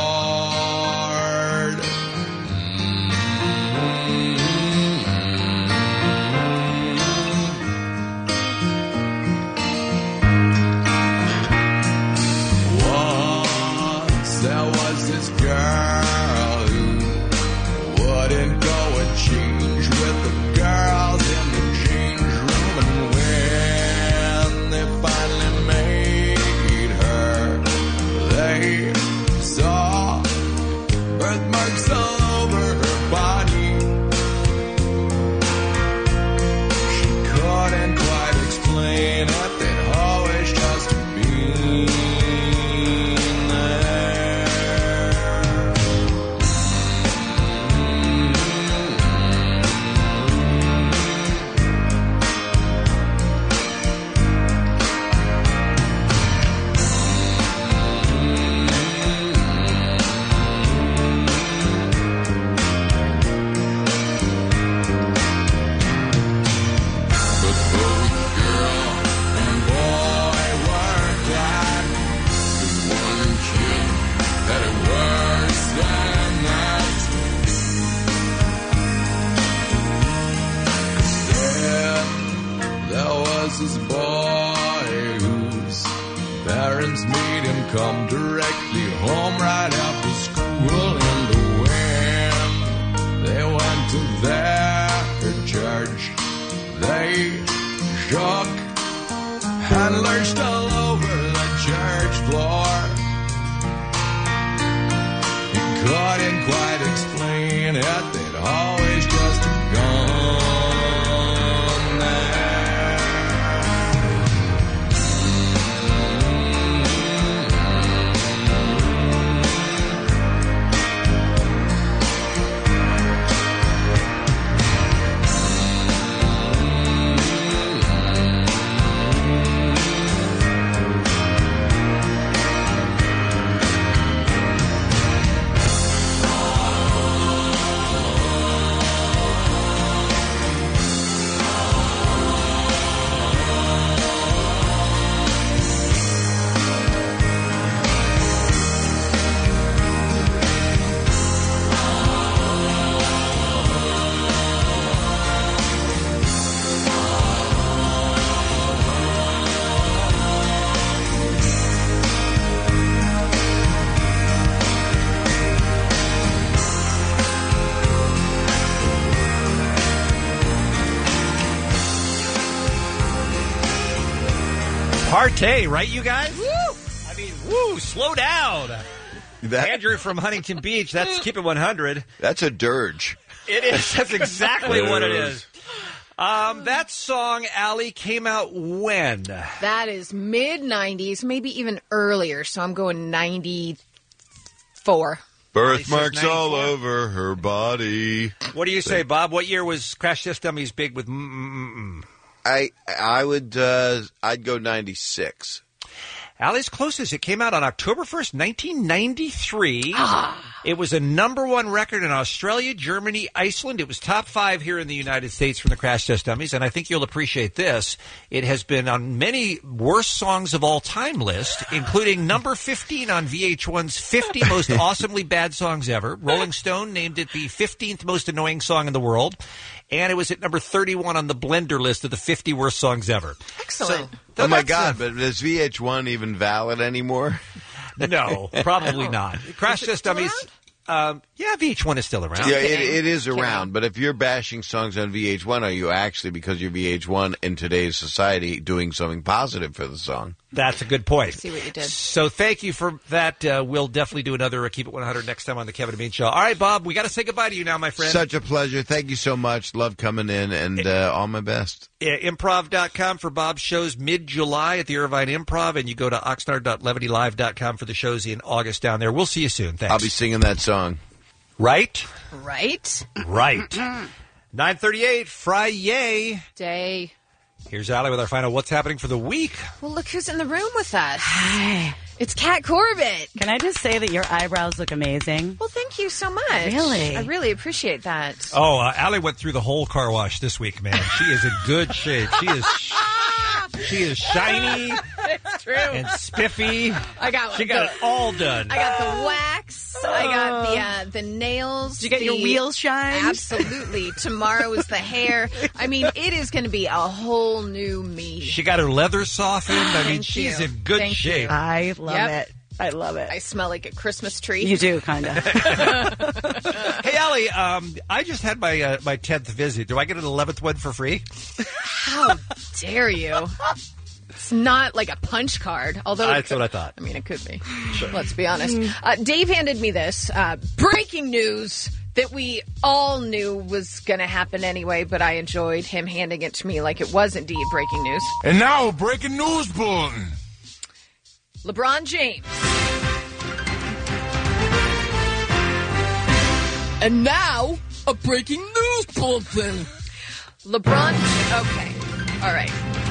Once there was this girl who wouldn't go and change with the girls in the change room, and when they finally made her, they saw birthmarks all over her body. She couldn't quite explain it, they'd always just been there. But both girl and boy weren't glad, 'cause one kid had it worse than that. There was this boy whose parents made him come directly home right after school, and when they went to their church, they shook and lurched all over the church floor. He couldn't quite explain it, they'd always just gone there. Partay, right, you guys? Woo! I mean, woo, slow down. Andrew from Huntington Beach, that's Keep It 100. That's a dirge. It is. That's exactly what it is. That song, Allie, came out when? That is mid-90s, maybe even earlier, so I'm going 94. Birthmarks all over her body. What do you say, Bob? What year was Crash Test Dummies big with I would I'd go 96. Allie's closest. It came out on October 1st, 1993. It was a #1 record in Australia, Germany, Iceland. It was top 5 here in the United States from the Crash Test Dummies, and I think you'll appreciate this. It has been on many worst songs of all time list, including number 15 on VH1's 50 most awesomely bad songs ever. Rolling Stone named it the 15th most annoying song in the world, and it was at number 31 on the Blender list of the 50 worst songs ever. Excellent. Oh my God! But is VH1 even valid anymore? No, probably not. Crash Test Dummies. Yeah, VH1 is still around. Yeah, it is around. But if you're bashing songs on VH1, are you actually, because you're VH1 in today's society, doing something positive for the song? That's a good point. See what you did. So thank you for that. We'll definitely do another Keep It 100 next time on the Kevin and Bean Show. All right, Bob, we got to say goodbye to you now, my friend. Such a pleasure. Thank you so much. Love coming in, and all my best. Improv.com for Bob's shows mid-July at the Irvine Improv, and you go to oxnard.levitylive.com for the shows in August down there. We'll see you soon. Thanks. I'll be singing that song. Right? Right? Right. 9:38, Friday. Day. Here's Allie with our final What's Happening for the Week. Well, look who's in the room with us. Hi. It's Kat Corbett. Can I just say that your eyebrows look amazing? Well, thank you so much. Really? I really appreciate that. Oh, Allie went through the whole car wash this week, man. She is in good shape. She is shiny. It's true. And spiffy. She got it all done. I got the wax. I got the nails. Did you get your wheels shined? Absolutely. Tomorrow is the hair. I mean, it is going to be a whole new me. She got her leather softened. I mean, she's in good shape. I love it. I love it. I smell like a Christmas tree. You do, kind of. Hey, Allie, I just had my 10th visit. Do I get an 11th one for free? How dare you? It's not like a punch card, although that's what I thought. I mean, it could be. Sure. Let's be honest. Dave handed me this breaking news that we all knew was going to happen anyway, but I enjoyed him handing it to me like it was indeed breaking news. And now, breaking news bulletin. LeBron James. And now, a breaking news bulletin. LeBron. Okay. All right.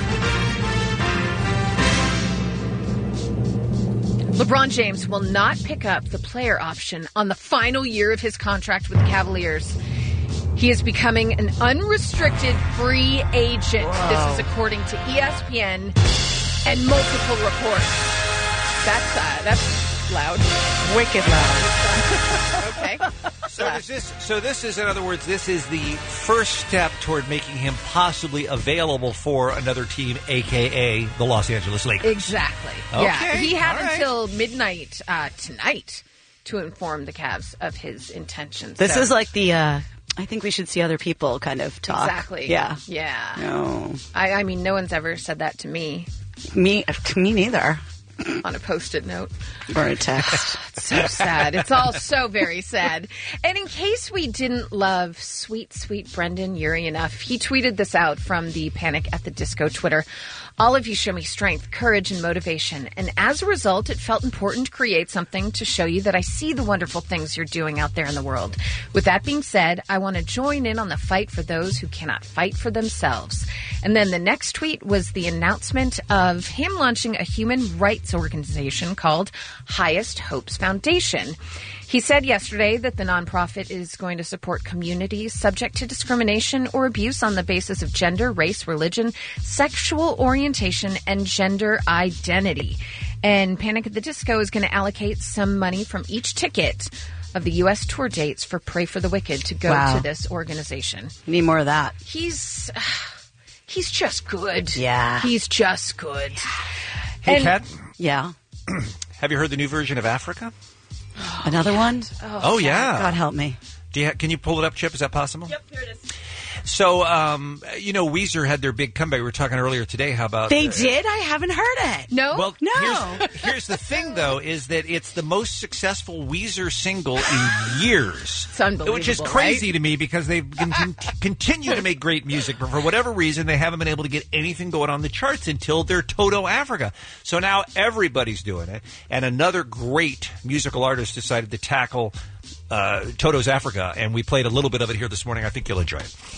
LeBron James will not pick up the player option on the final year of his contract with the Cavaliers. He is becoming an unrestricted free agent. Whoa. This is according to ESPN and multiple reports. That's loud. Wicked loud. Okay. So this is, in other words, this is the first step toward making him possibly available for another team, a.k.a. the Los Angeles Lakers. Exactly. Okay. Yeah. He had All right. until midnight tonight to inform the Cavs of his intentions. This So- is like the, I think we should see other people kind of talk. Exactly. Yeah. Yeah. No. I mean, no one's ever said that to me. Me neither. On a Post-it note. Or a text. It's so sad. It's all so very sad. And in case we didn't love sweet, sweet Brendan Urie enough, he tweeted this out from the Panic at the Disco Twitter. All of you show me strength, courage, and motivation. And as a result, it felt important to create something to show you that I see the wonderful things you're doing out there in the world. With that being said, I want to join in on the fight for those who cannot fight for themselves. And then the next tweet was the announcement of him launching a human rights organization called Highest Hopes Foundation. He said yesterday that the nonprofit is going to support communities subject to discrimination or abuse on the basis of gender, race, religion, sexual orientation, and gender identity. And Panic at the Disco is going to allocate some money from each ticket of the U.S. tour dates for Pray for the Wicked to go Wow. to this organization. Need more of that. He's just good. Yeah. He's just good. Hey, And- Kat. Yeah. Have you heard the new version of Africa? Another one? Oh, yeah. God help me. Can you pull it up, Chip? Is that possible? Yep, here it is. So, Weezer had their big comeback. We were talking earlier today. How about They did? I haven't heard it. No? Well, no. Here's the thing, though, is that it's the most successful Weezer single in years. It's unbelievable, which is crazy to me because they've continued to make great music, but for whatever reason, they haven't been able to get anything going on the charts until their Toto Africa. So now everybody's doing it, and another great musical artist decided to tackle Toto's Africa, and we played a little bit of it here this morning. I think you'll enjoy it.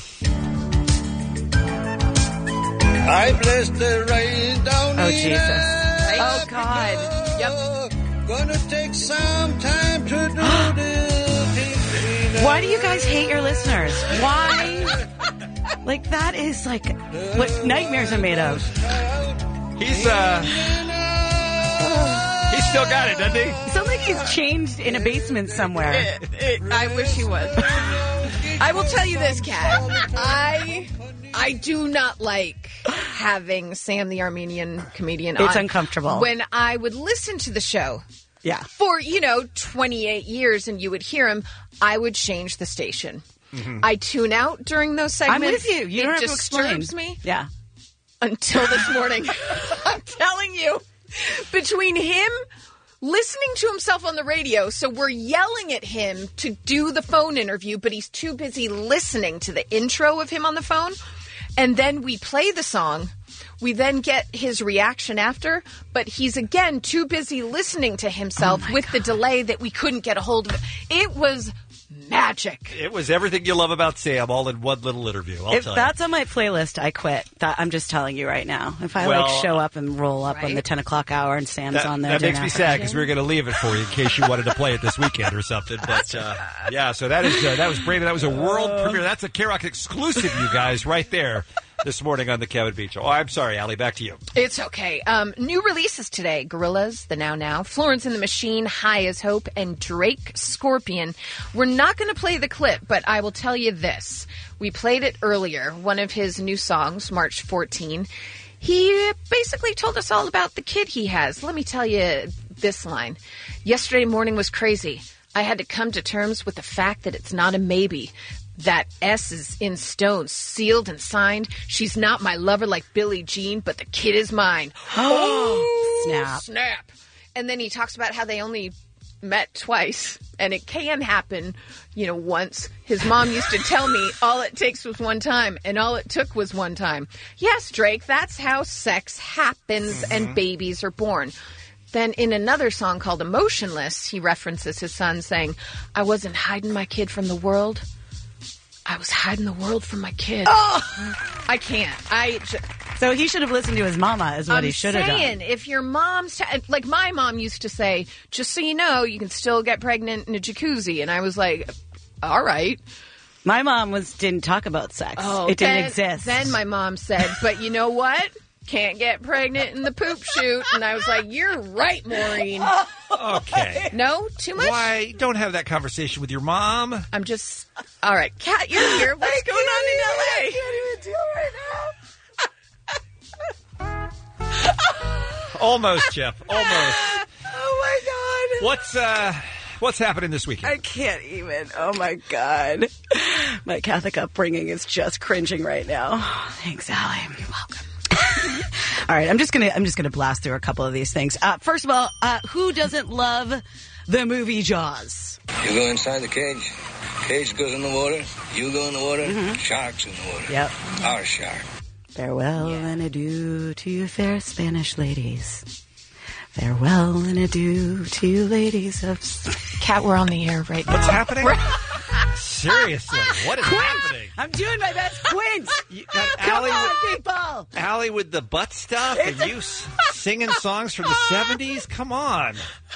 I bless the rain down Oh, in Jesus. Africa. Oh, God. Yep. Gonna take some time to do this. Why do you guys hate your listeners? Why? Like, that is like what nightmares are made of. He's still got it, doesn't he? It sounds like he's changed in a basement somewhere. I wish he was. I will tell you this, Kat. I do not like having Sam the Armenian comedian on. It's uncomfortable. When I would listen to the show for, 28 years and you would hear him, I would change the station. Mm-hmm. I tune out during those segments. I'm with you. You don't have to explain. Disturbs me. Yeah. Until this morning. I'm telling you. Between him listening to himself on the radio, so we're yelling at him to do the phone interview, but he's too busy listening to the intro of him on the phone. And then we play the song. We then get his reaction after, but he's again too busy listening to himself with the delay that we couldn't get a hold of it. It was magic. It was everything you love about Sam, all in one little interview. If that's on my playlist, I quit. I'm just telling you right now. If I show up and roll up on the 10 o'clock hour and Sam's on there. That makes me sad because we were going to leave it for you in case you wanted to play it this weekend or something. But so that was Brandon. That was a world premiere. That's a K-Rock exclusive, you guys, right there. This morning on the Kevin Beach Show. Oh, I'm sorry, Allie. Back to you. It's okay. New releases today. Gorillaz, The Now Now, Florence and the Machine, High as Hope, and Drake Scorpion. We're not going to play the clip, but I will tell you this. We played it earlier, one of his new songs, March 14. He basically told us all about the kid he has. Let me tell you this line. Yesterday morning was crazy. I had to come to terms with the fact that it's not a maybe. That S is in stone, sealed and signed. She's not my lover like Billie Jean, but the kid is mine. Oh, snap. And then he talks about how they only met twice, and it can happen, once. His mom used to tell me all it takes was one time, and all it took was one time. Yes, Drake, that's how sex happens and babies are born. Then in another song called Emotionless, he references his son saying, I wasn't hiding my kid from the world. I was hiding the world from my kid. Oh! I can't. So he should have listened to his mama is what he should have done. I'm saying, if your mom's... like my mom used to say, just so you know, you can still get pregnant in a jacuzzi. And I was like, all right. My mom didn't talk about sex. Oh, it didn't exist. Then my mom said, but you know what? Can't get pregnant in the poop chute. And I was like, you're right, Maureen. Okay. No? Too much? Why? Don't have that conversation with your mom. I'm just... All right. Kat, you're here. What's going on in L.A.? I can't even deal right now. Almost, Jeff. Almost. Oh, my God. What's happening this weekend? I can't even. Oh, my God. My Catholic upbringing is just cringing right now. Thanks, Allie. You're welcome. All right, I'm just gonna blast through a couple of these things. First of all, who doesn't love the movie Jaws? You go inside the cage. Cage goes in the water. You go in the water. Mm-hmm. Shark's in the water. Yep. Our shark. Farewell and adieu to you fair Spanish ladies. Farewell and adieu to you ladies of... Kat, we're on the air right now. What's happening? Seriously, what is happening? I'm doing my best, Quint. Come on, people. Allie with the butt stuff and you singing songs from the 70s? Come on.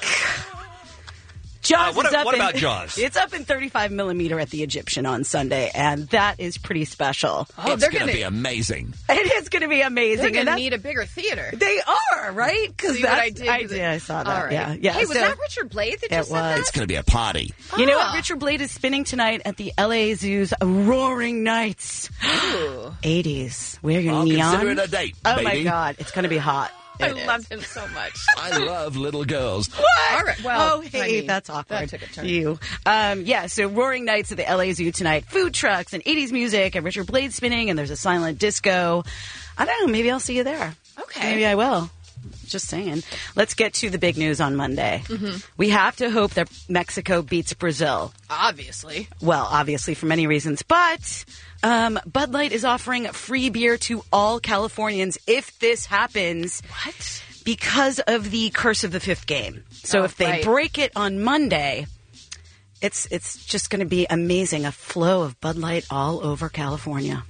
Jaws what is up about Jaws? It's up in 35 millimeter at the Egyptian on Sunday, and that is pretty special. Oh, it's going to be amazing. It is going to be amazing. They're going to need a bigger theater. They are, right? Because what I did? I saw that. All right. Yeah. Hey, was that Richard Blade that just said that? It's going to be a party. You know what? Richard Blade is spinning tonight at the LA Zoo's Roaring Nights. Ooh. 80s. Wear your I'll neon. consider it a date, Oh, baby. my God. It's going to be hot. I love him so much. I love little girls. What? All right. Well, oh, hey, that's awkward. That took a turn. You. Yeah, so Roaring Nights at the LA Zoo tonight. Food trucks and 80s music and Richard Blade spinning, and there's a silent disco. I don't know. Maybe I'll see you there. Okay. Maybe I will. Just saying. Let's get to the big news on Monday. Mm-hmm. We have to hope that Mexico beats Brazil. Obviously. Well, obviously for many reasons, but Bud Light is offering free beer to all Californians if this happens. What? Because of the curse of the fifth game. So if they break it on Monday, it's just going to be amazing. A flow of Bud Light all over California.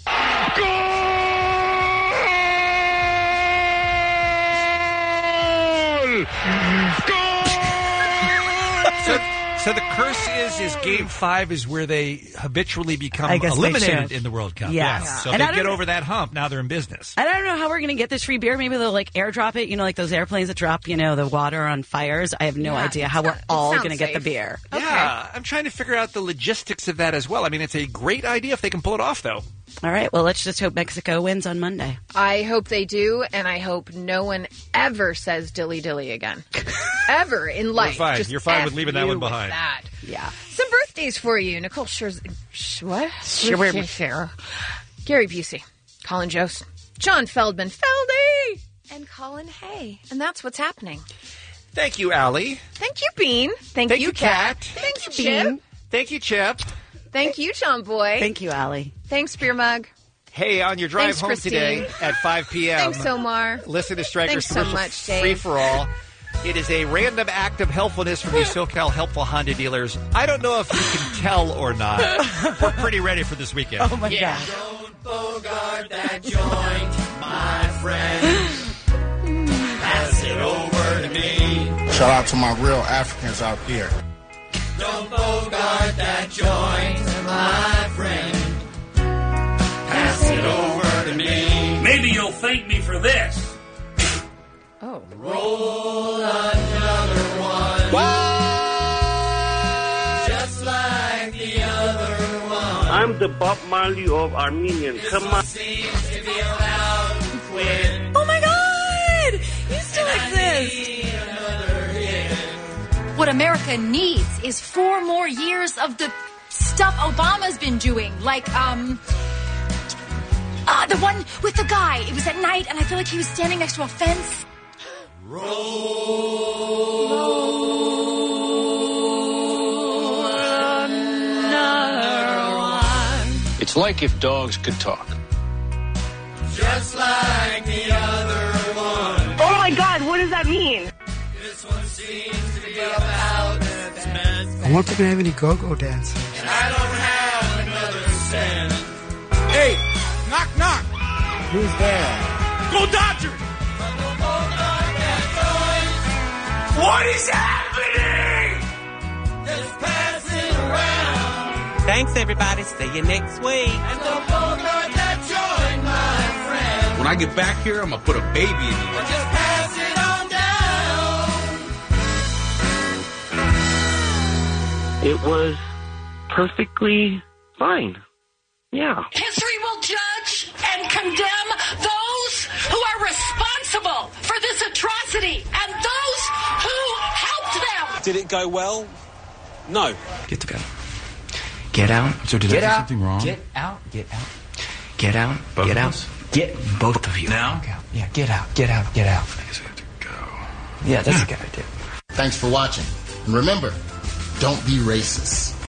So the curse is Game 5 is where they habitually become I guess eliminated in the World Cup. Yes. Yeah. So And they I don't get know- over that hump. Now they're in business. I don't know how we're going to get this free beer. Maybe they'll like airdrop it, like those airplanes that drop, the water on fires. I have no idea how we're all going to get the beer. Yeah, I'm trying to figure out the logistics of that as well. I mean, it's a great idea if they can pull it off, though. All right, well, let's just hope Mexico wins on Monday. I hope they do, and I hope no one ever says dilly dilly again. Ever in life. You're fine. Just You're fine F with leaving that you one with behind. that. Yeah. Some birthdays for you. Nicole what? Gary Busey, Colin Jost, John Feldman, Feldy, and Colin Hay. And that's what's happening. Thank you, Allie. Thank you, Bean. Thank you, Kat. Thank you, Bean. Chip. Thank you, Chip. Thank you, John Boy. Thank you, Allie. Thanks, Beer Mug. Hey, on your drive Thanks, home Christine. today at 5 p.m. Thanks, Omar. Listen to Stryker's Thanks so commercial much, Dave. Free for All. It is a random act of helpfulness from these SoCal helpful Honda dealers. I don't know if you can tell or not. We're pretty ready for this weekend. Oh, my God. Don't bogart that joint, my friend. Pass it over to me. Shout out to my real Africans out there. Don't bogart that joint, my friend. Pass it over to me. Maybe you'll thank me for this. Oh. Roll another one. Just like the other one. I'm the Bob Marley of Armenian. Come on. Seems to be about to quit. Oh, my God! You still exist. What America needs is 4 more years of the stuff Obama's been doing. Like, the one with the guy. It was at night, and I feel like he was standing next to a fence. It's like if dogs could talk. Just like the other one. Oh my God, what does that mean? This one seems to be about to spend. I wonder if they have any go-go dancers. And I don't have another cent. Hey, knock, knock. Who's there? Go Dodgers! What is happening? Just passing around. Thanks, everybody. See you next week. And don't bogart that joint, my friend. When I get back here, I'm going to put a baby in you. Just pass it on down. It was perfectly fine. Yeah. History will judge and condemn those who are responsible for this atrocity and those who helped them. Did it go well? No. Get to bed. Get out. So did I do something wrong? Get out. Get out. Get out. Both get of out. us? Get both of you. Now? Yeah, get out. Get out. Get out. I guess I have to go. Yeah, that's a good idea. Thanks for watching. And remember, don't be racist.